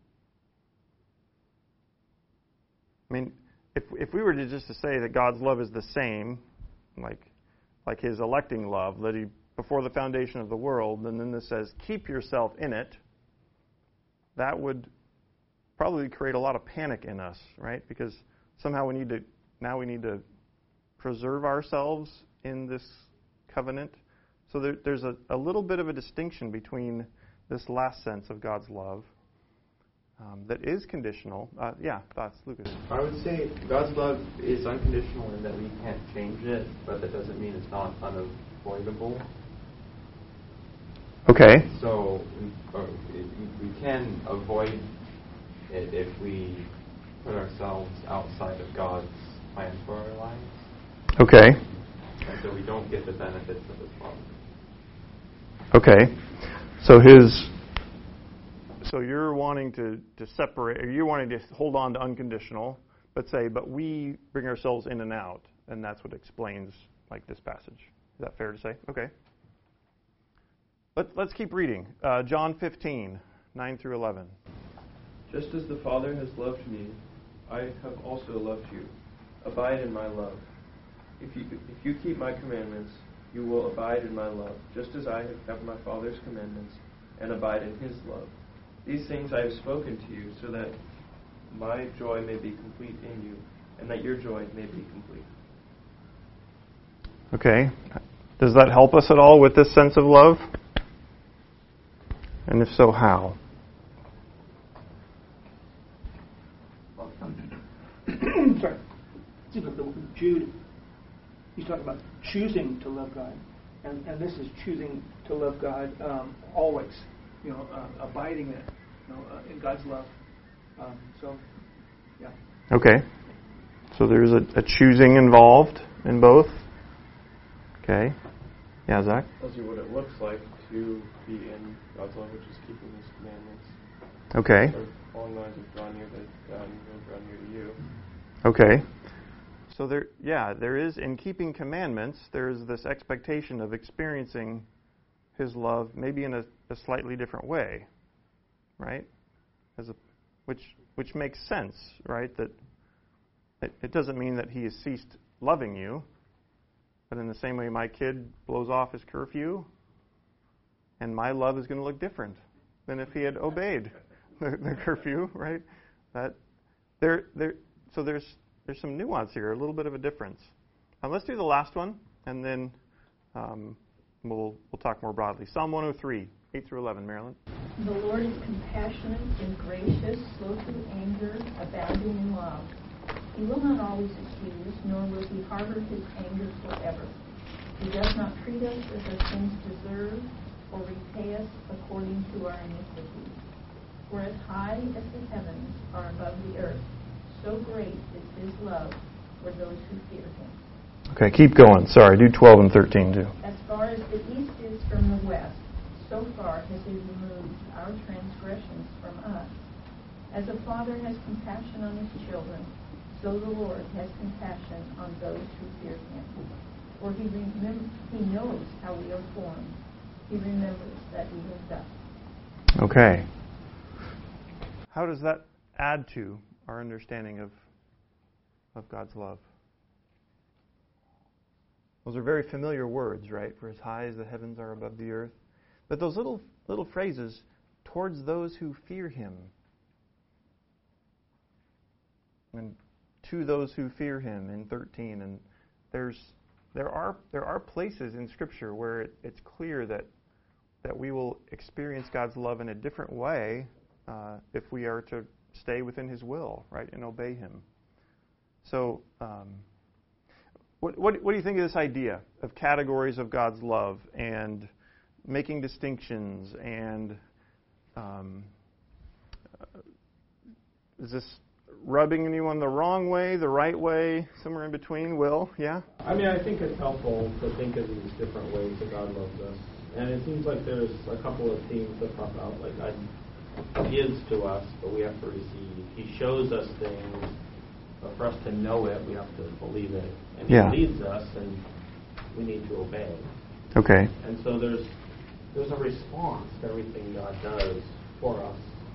I mean, if we were to just to say that God's love is the same, like His electing love, that He before the foundation of the world, and then this says keep yourself in it, that would probably create a lot of panic in us, right? Because somehow we need to preserve ourselves in this covenant. So there's a little bit of a distinction between this last sense of God's love that is conditional. Thoughts, Lucas? I would say God's love is unconditional in that we can't change it, but that doesn't mean it's not unavoidable. Okay. So we can avoid it if we put ourselves outside of God's plan for our lives. Okay. And so we don't get the benefits of His love. Okay. So you're wanting to separate, or you're wanting to hold on to unconditional, but we bring ourselves in and out, and that's what explains this passage. Is that fair to say? Okay. Let's keep reading. John 15, 9 through 11. Just as the Father has loved me, I have also loved you. Abide in my love. If you keep my commandments, you will abide in my love, just as I have kept my Father's commandments and abide in His love. These things I have spoken to you, so that my joy may be complete in you, and that your joy may be complete. Okay. Does that help us at all with this sense of love? And if so, how? Sorry. Jude, he's talking about choosing to love God, and this is choosing to love God always. Abiding in God's love. Okay. So there's a choosing involved in both. Okay. Yeah, Zach? Tells you what it looks like to be in God's love, which is keeping His commandments. Okay. So along the lines of draw near to God and He'll draw near to you. Okay. So there is, in keeping commandments, there is this expectation of experiencing His love maybe in a slightly different way, right? Which makes sense, right? That it doesn't mean that He has ceased loving you, but in the same way my kid blows off his curfew, and my love is going to look different than if he had obeyed the curfew, right? So there's some nuance here, a little bit of a difference. Let's do the last one, and then we'll talk more broadly. Psalm 103, 8 through 11, Marilyn. The Lord is compassionate and gracious, slow to anger, abounding in love. He will not always accuse, nor will He harbor His anger forever. He does not treat us as our sins deserve, or repay us according to our iniquities. For as high as the heavens are above the earth, so great is His love for those who fear Him. Okay, keep going. Sorry, do 12 and 13 too. As far as the east is from the west, so far has He removed our transgressions from us. As a father has compassion on his children, so the Lord has compassion on those who fear Him. For He knows how we are formed. He remembers that we are dust. Okay. how does that add to our understanding of God's love? Those are very familiar words, right? For as high as the heavens are above the earth. But those little phrases, towards those who fear Him, and to those who fear Him in 13, and there are places in Scripture where it's clear that we will experience God's love in a different way if we are to stay within His will, right, and obey Him. So, what do you think of this idea of categories of God's love and making distinctions? And is this rubbing anyone the wrong way, the right way, somewhere in between? Will, yeah? I mean, I think it's helpful to think of these different ways that God loves us. And it seems like there's a couple of themes that pop out. Like God gives to us, but we have to receive. He shows us things, but for us to know it, we have to believe it. And He leads us, and we need to obey. Okay. And so there's a response to everything God does for us.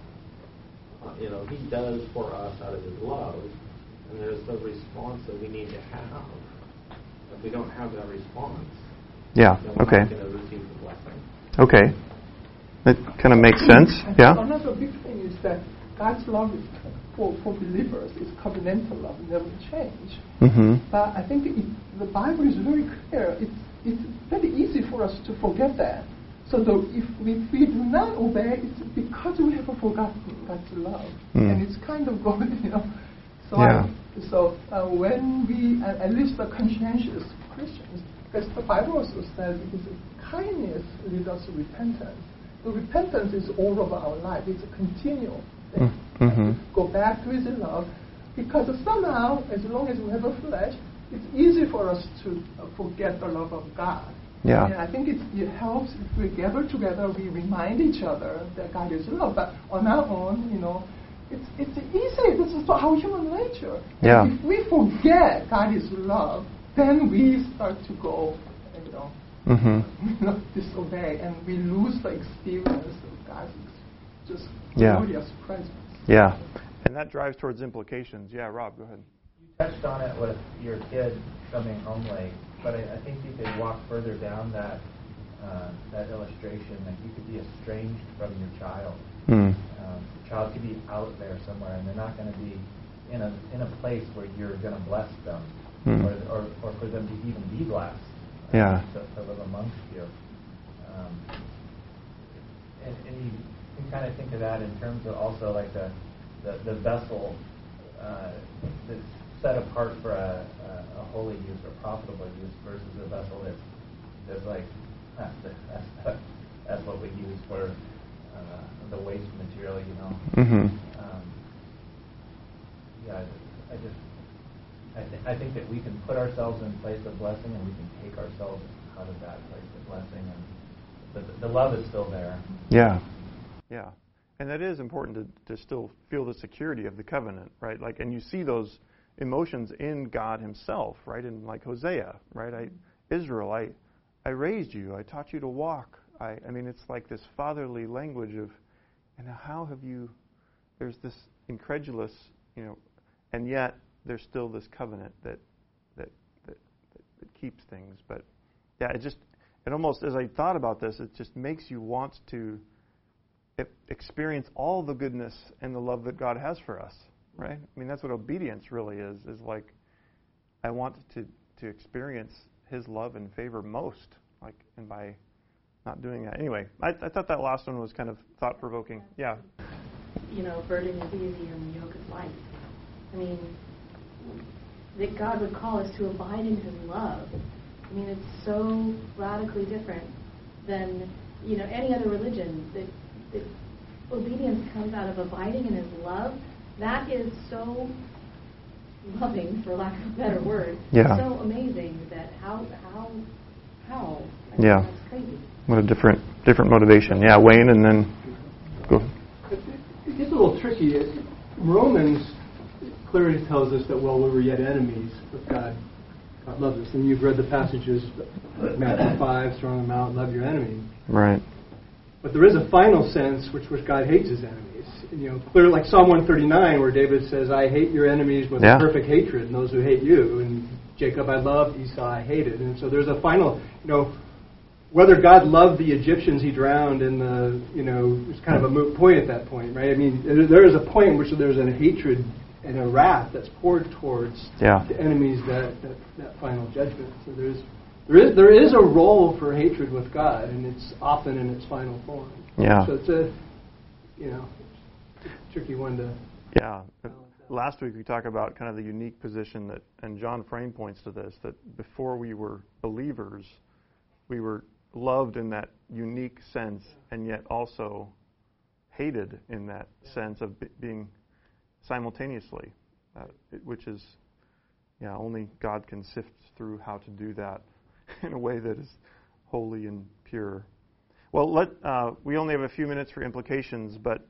He does for us out of His love, and there's the response that we need to have. If we don't have that response, then we're not going to receive the blessing. Okay. That kind of makes sense. Yeah. Another big thing is that God's love is for believers is covenantal love, never change. Mm-hmm. But I think the Bible is very clear. It's very easy for us to forget that. So if we do not obey, it's because we have forgotten God's love, and it's kind of going, So when we, at least the conscientious Christians, because the Bible also says because kindness leads us to repentance. The repentance is all of our life. It's a continual thing. Mm-hmm. Go back to His love, because somehow, as long as we have a flesh, it's easy for us to forget the love of God. Yeah. And I think it helps if we gather together, we remind each other that God is love. But on our own, it's easy. This is our human nature. Yeah. And if we forget God is love, then we start to go, disobey, and we lose the experience of God's just glorious presence. Yeah. And that drives towards implications. Yeah, Rob, go ahead. You touched on it with your kid coming home late. But I think you could walk further down that illustration, that you could be estranged from your child. Mm. The child could be out there somewhere, and they're not going to be in a place where you're going to bless them, or for them to even be blessed. To live amongst you. And you can kind of think of that in terms of also like the vessel that's set apart for a holy use or profitable use versus a vessel that's like that's what we use for the waste material, Mm-hmm. I think that we can put ourselves in place of blessing, and we can take ourselves out of that place of blessing, and the love is still there. Yeah. And that is important to still feel the security of the covenant, right? Like, and you see those emotions in God Himself, right? In like Hosea, right? Israel, I raised you, I taught you to walk. I mean, it's like this fatherly language of, and how have you? There's this incredulous, and yet there's still this covenant that keeps things. But yeah, it almost, as I thought about this, it just makes you want to experience all the goodness and the love that God has for us, right? I mean, that's what obedience really is like, I want to experience His love and favor most, like, and by not doing that. Anyway, I thought that last one was kind of thought-provoking. Yeah. Burden is easy and the yoke is light. I mean, that God would call us to abide in His love. I mean, it's so radically different than, any other religion. That obedience comes out of abiding in His love. That is so loving, for lack of a better word. Yeah. So amazing that how? I mean, that's crazy. What a different motivation. Yeah, Wayne, and then go. It gets a little tricky. Romans clearly tells us that while we were yet enemies, but God loves us. And you've read the passages, Matthew 5, Sermon on the Mount, love your enemies. Right. But there is a final sense which God hates His enemies. clear like Psalm 139, where David says, "I hate your enemies with perfect hatred, and those who hate you." And Jacob I loved, Esau I hated. And so there's a final, whether God loved the Egyptians he drowned in the, it's kind of a moot point at that point, right? I mean, there is a point in which there's a hatred and a wrath that's poured towards the enemies that final judgment. So there is a role for hatred with God, and it's often in its final form. Yeah. So it's a tricky one to. Yeah. Last week we talked about kind of the unique position that, and John Frame points to this, that before we were believers, we were loved in that unique sense, and yet also hated in that sense of being simultaneously, which is, only God can sift through how to do that in a way that is holy and pure. Well, we only have a few minutes for implications, but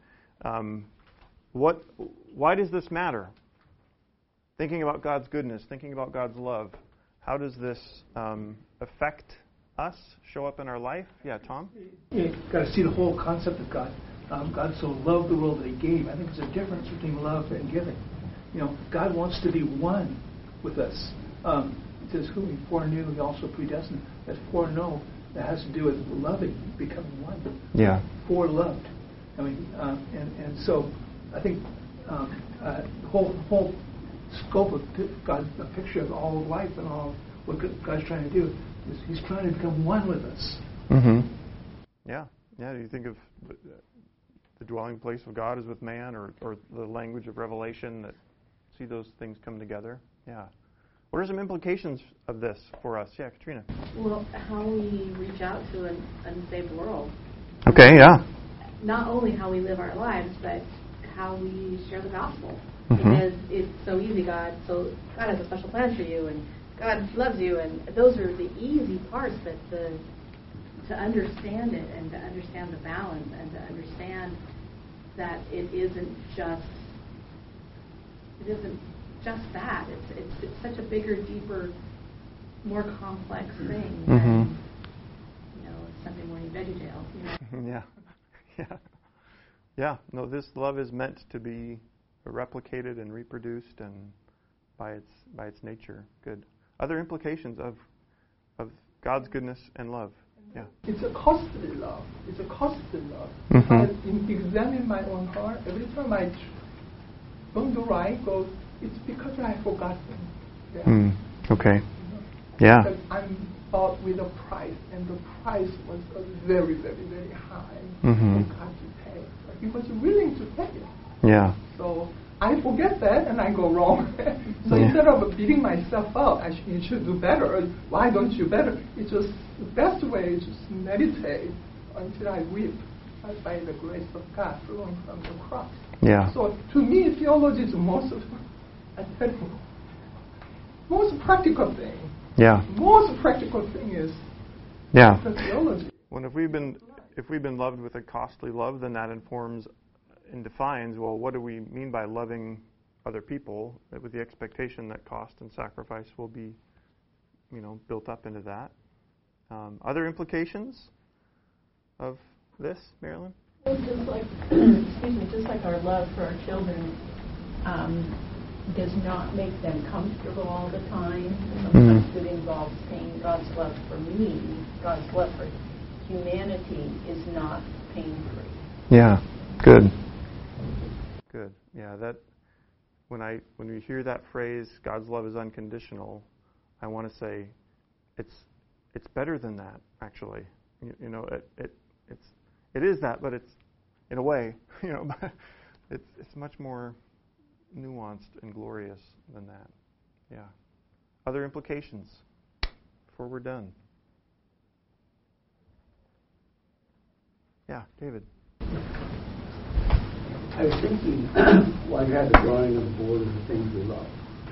why does this matter? Thinking about God's goodness, thinking about God's love, how does this affect us, show up in our life? Yeah, Tom? You've got to see the whole concept of God. God so loved the world that he gave. I think there's a difference between love and giving. God wants to be one with us. It says, whom he foreknew, he also predestined. That foreknow, that has to do with loving, becoming one. Yeah. Foreloved. I mean, and so I think the whole scope of God, a picture of all of life and all what God's trying to do, is he's trying to become one with us. Mm-hmm. Yeah. Yeah. Do you think of the dwelling place of God is with man, or the language of Revelation that see those things come together? Yeah. What are some implications of this for us? Yeah, Katrina. Well, how we reach out to an unsaved world. Okay, yeah. Not only how we live our lives, but how we share the gospel. Mm-hmm. Because it's so easy, God has a special plan for you, and God loves you, and those are the easy parts, but to understand it and to understand the balance and to understand that it isn't just that. It's such a bigger, deeper, more complex thing than Sunday morning VeggieTales. Yeah. No, this love is meant to be replicated and reproduced, and by its nature. Good. Other implications of God's goodness and love. Yeah. It's a costly love. Mm-hmm. I examine my own heart. Every time I don't do right, it's because I forgot them. Yeah. Okay. Yeah. Because I'm bought with a price, and the price was very, very, very high for God to pay. But he was willing to pay it. Yeah. So I forget that and I go wrong. So instead of beating myself up, you should do better. Why don't you better? It's just the best way is just meditate until I weep by the grace of God flowing from the cross. Yeah. So to me, theology is most practical thing. Yeah. Most practical thing is the theology. When if we've been loved with a costly love, then that informs and defines, well, what do we mean by loving other people, with the expectation that cost and sacrifice will be, built up into that. Other implications of this, Marilyn? Well, just like our love for our children does not make them comfortable all the time. Sometimes it involves pain. God's love for me, God's love for humanity is not pain-free. Yeah, good. Good. Yeah, that when we hear that phrase, God's love is unconditional, I want to say it's better than that, actually. It is that, but it's in a way, it's much more nuanced and glorious than that. Yeah. Other implications before we're done. Yeah, David. I was thinking, while you had the drawing on the board of the things we love,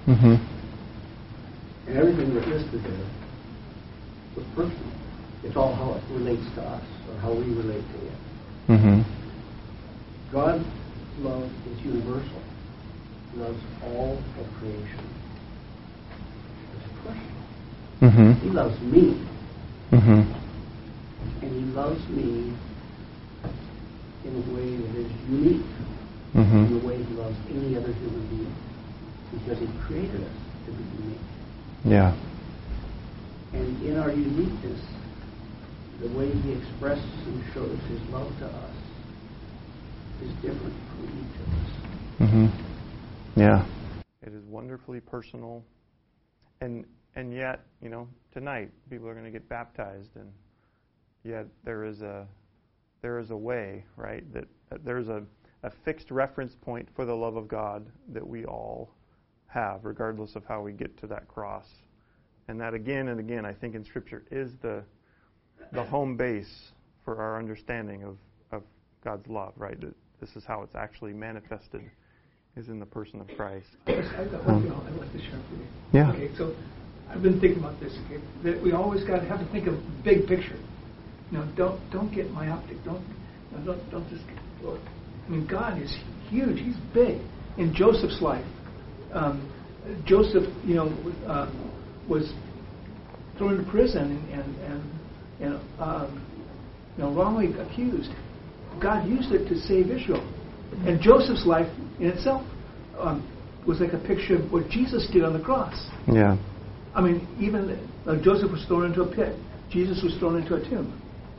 and everything that listed there was personal. It's all how it relates to us, or how we relate to it. God's love is universal. He loves all of creation. It's personal. He loves me. And he loves me in a way that is unique in the way He loves any other human being, because He created us to be unique. Yeah. And in our uniqueness, the way He expresses and shows His love to us is different from each of us. Yeah. It is wonderfully personal. And yet, tonight people are going to get baptized, and yet there is a way, right? That there's a fixed reference point for the love of God that we all have, regardless of how we get to that cross. And that again and again, I think in Scripture is the home base for our understanding of God's love, right? That this is how it's actually manifested, is in the person of Christ. I've got one thing I'd like to share with you. Yeah. Okay, so I've been thinking about this. Okay, that we always got to have to think of big picture. Don't get myopic. Don't just. I mean, God is huge. He's big. In Joseph's life, Joseph, was thrown into prison and wrongly accused. God used it to save Israel. And Joseph's life in itself was like a picture of what Jesus did on the cross. Yeah. I mean, even Joseph was thrown into a pit. Jesus was thrown into a tomb.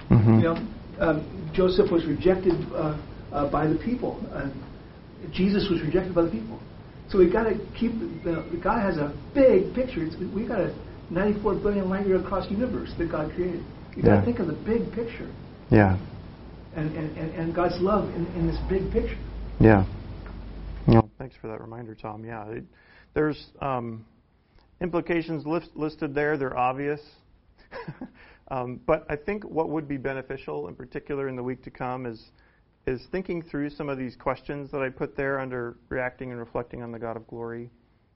Joseph was rejected by the people. Jesus was rejected by the people. So we've got to keep. God has a big picture. We've got a 94 billion light year across universe that God created. You've got to think of the big picture. Yeah. And God's love in this big picture. Yeah. Thanks for that reminder, Tom. Yeah, there's implications listed there. They're obvious. But I think what would be beneficial, in particular in the week to come, is thinking through some of these questions that I put there under reacting and reflecting on the God of glory.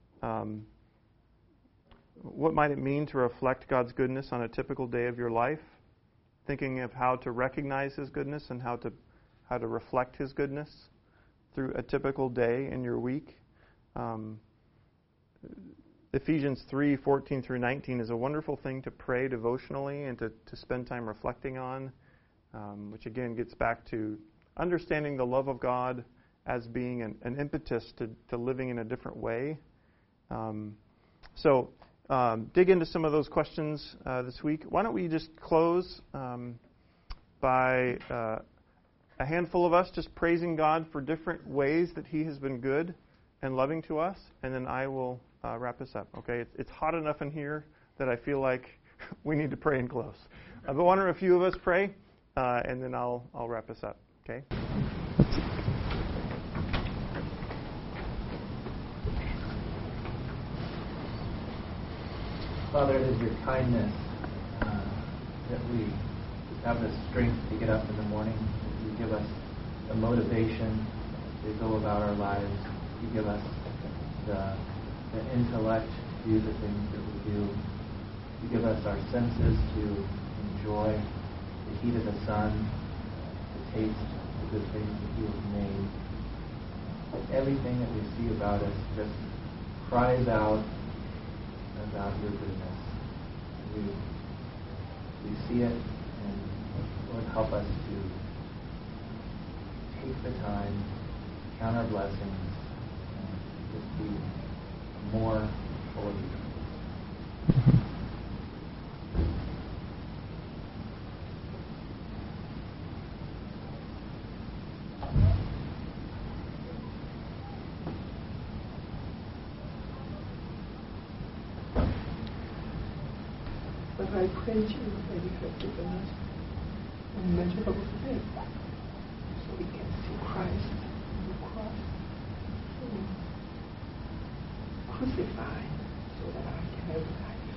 What might it mean to reflect God's goodness on a typical day of your life? Thinking of how to recognize His goodness and how to reflect His goodness through a typical day in your week. Ephesians 3:14 through 19 is a wonderful thing to pray devotionally and to spend time reflecting on, which again gets back to understanding the love of God as being an impetus to living in a different way. So dig into some of those questions this week. Why don't we just close by a handful of us just praising God for different ways that He has been good and loving to us, and then I will wrap us up. Okay, it's hot enough in here that I feel like we need to pray and close. But why don't a few of us pray, and then I'll wrap us up. Okay. Father, it is your kindness that we have the strength to get up in the morning. You give us the motivation to go about our lives. You give us the intellect to do the things that we do. You give us our senses to enjoy the heat of the sun, to taste the good things that you have made. Everything that we see about us just cries out about your goodness. We see it, and Lord, help us to take the time, count our blessings, and just be more full of you. But I praise you that you have given us unmeasurable faith, so we can see Christ on the cross, crucified, so that I can have life.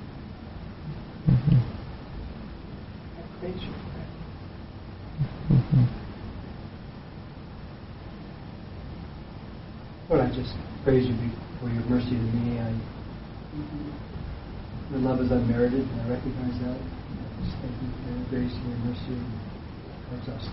I praise you for that. Lord, I just praise you for your mercy to me. Your love is unmerited, and I recognize that. I just thank you for your grace and your mercy towards us.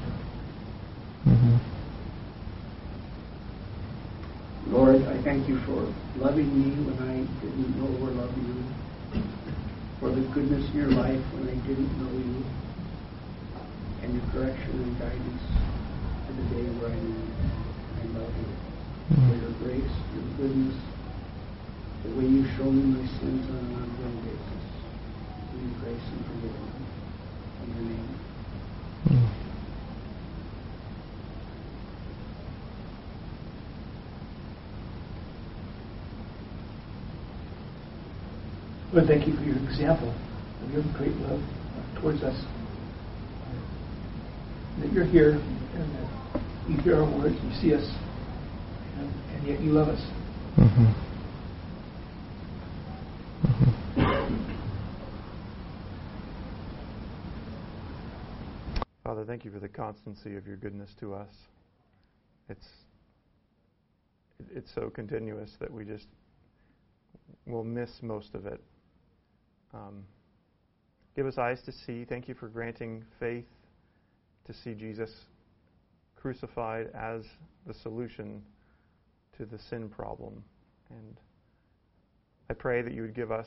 Lord, I thank you for loving me when I didn't know or love you, for the goodness in your life when I didn't know you, and your correction and guidance. to the day where I love you. For your grace, your goodness, the way you show me my sins on an ongoing basis. Give me grace and forgive me. In your name. Lord, thank you for your example of your great love towards us. That you're here and that you hear our words, you see us, and yet you love us. Mm-hmm. Father, thank you for the constancy of your goodness to us. It's so continuous that we just will miss most of it. Give us eyes to see. Thank you for granting faith to see Jesus crucified as the solution to the sin problem. And I pray that you would give us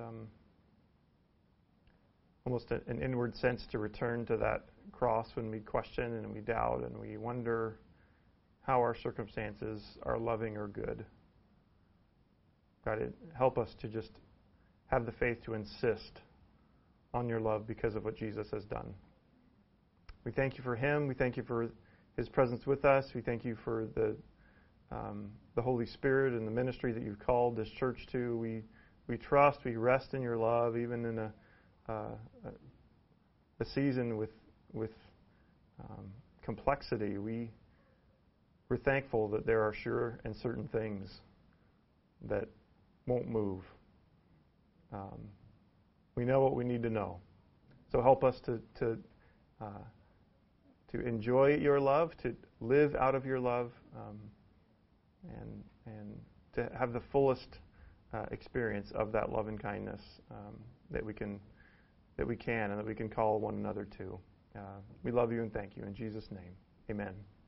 almost an inward sense to return to that cross when we question and we doubt and we wonder how our circumstances are loving or good. God, help us to just have the faith to insist on your love because of what Jesus has done. We thank you for him. We thank you for his presence with us. We thank you for the Holy Spirit and the ministry that you've called this church to. We trust, we rest in your love, even in a season with complexity. We're thankful that there are sure and certain things that won't move. We know what we need to know. So help us to enjoy your love, to live out of your love, and to have the fullest experience of that love and kindness that we can and that we can call one another to. We love you and thank you in Jesus' name. Amen.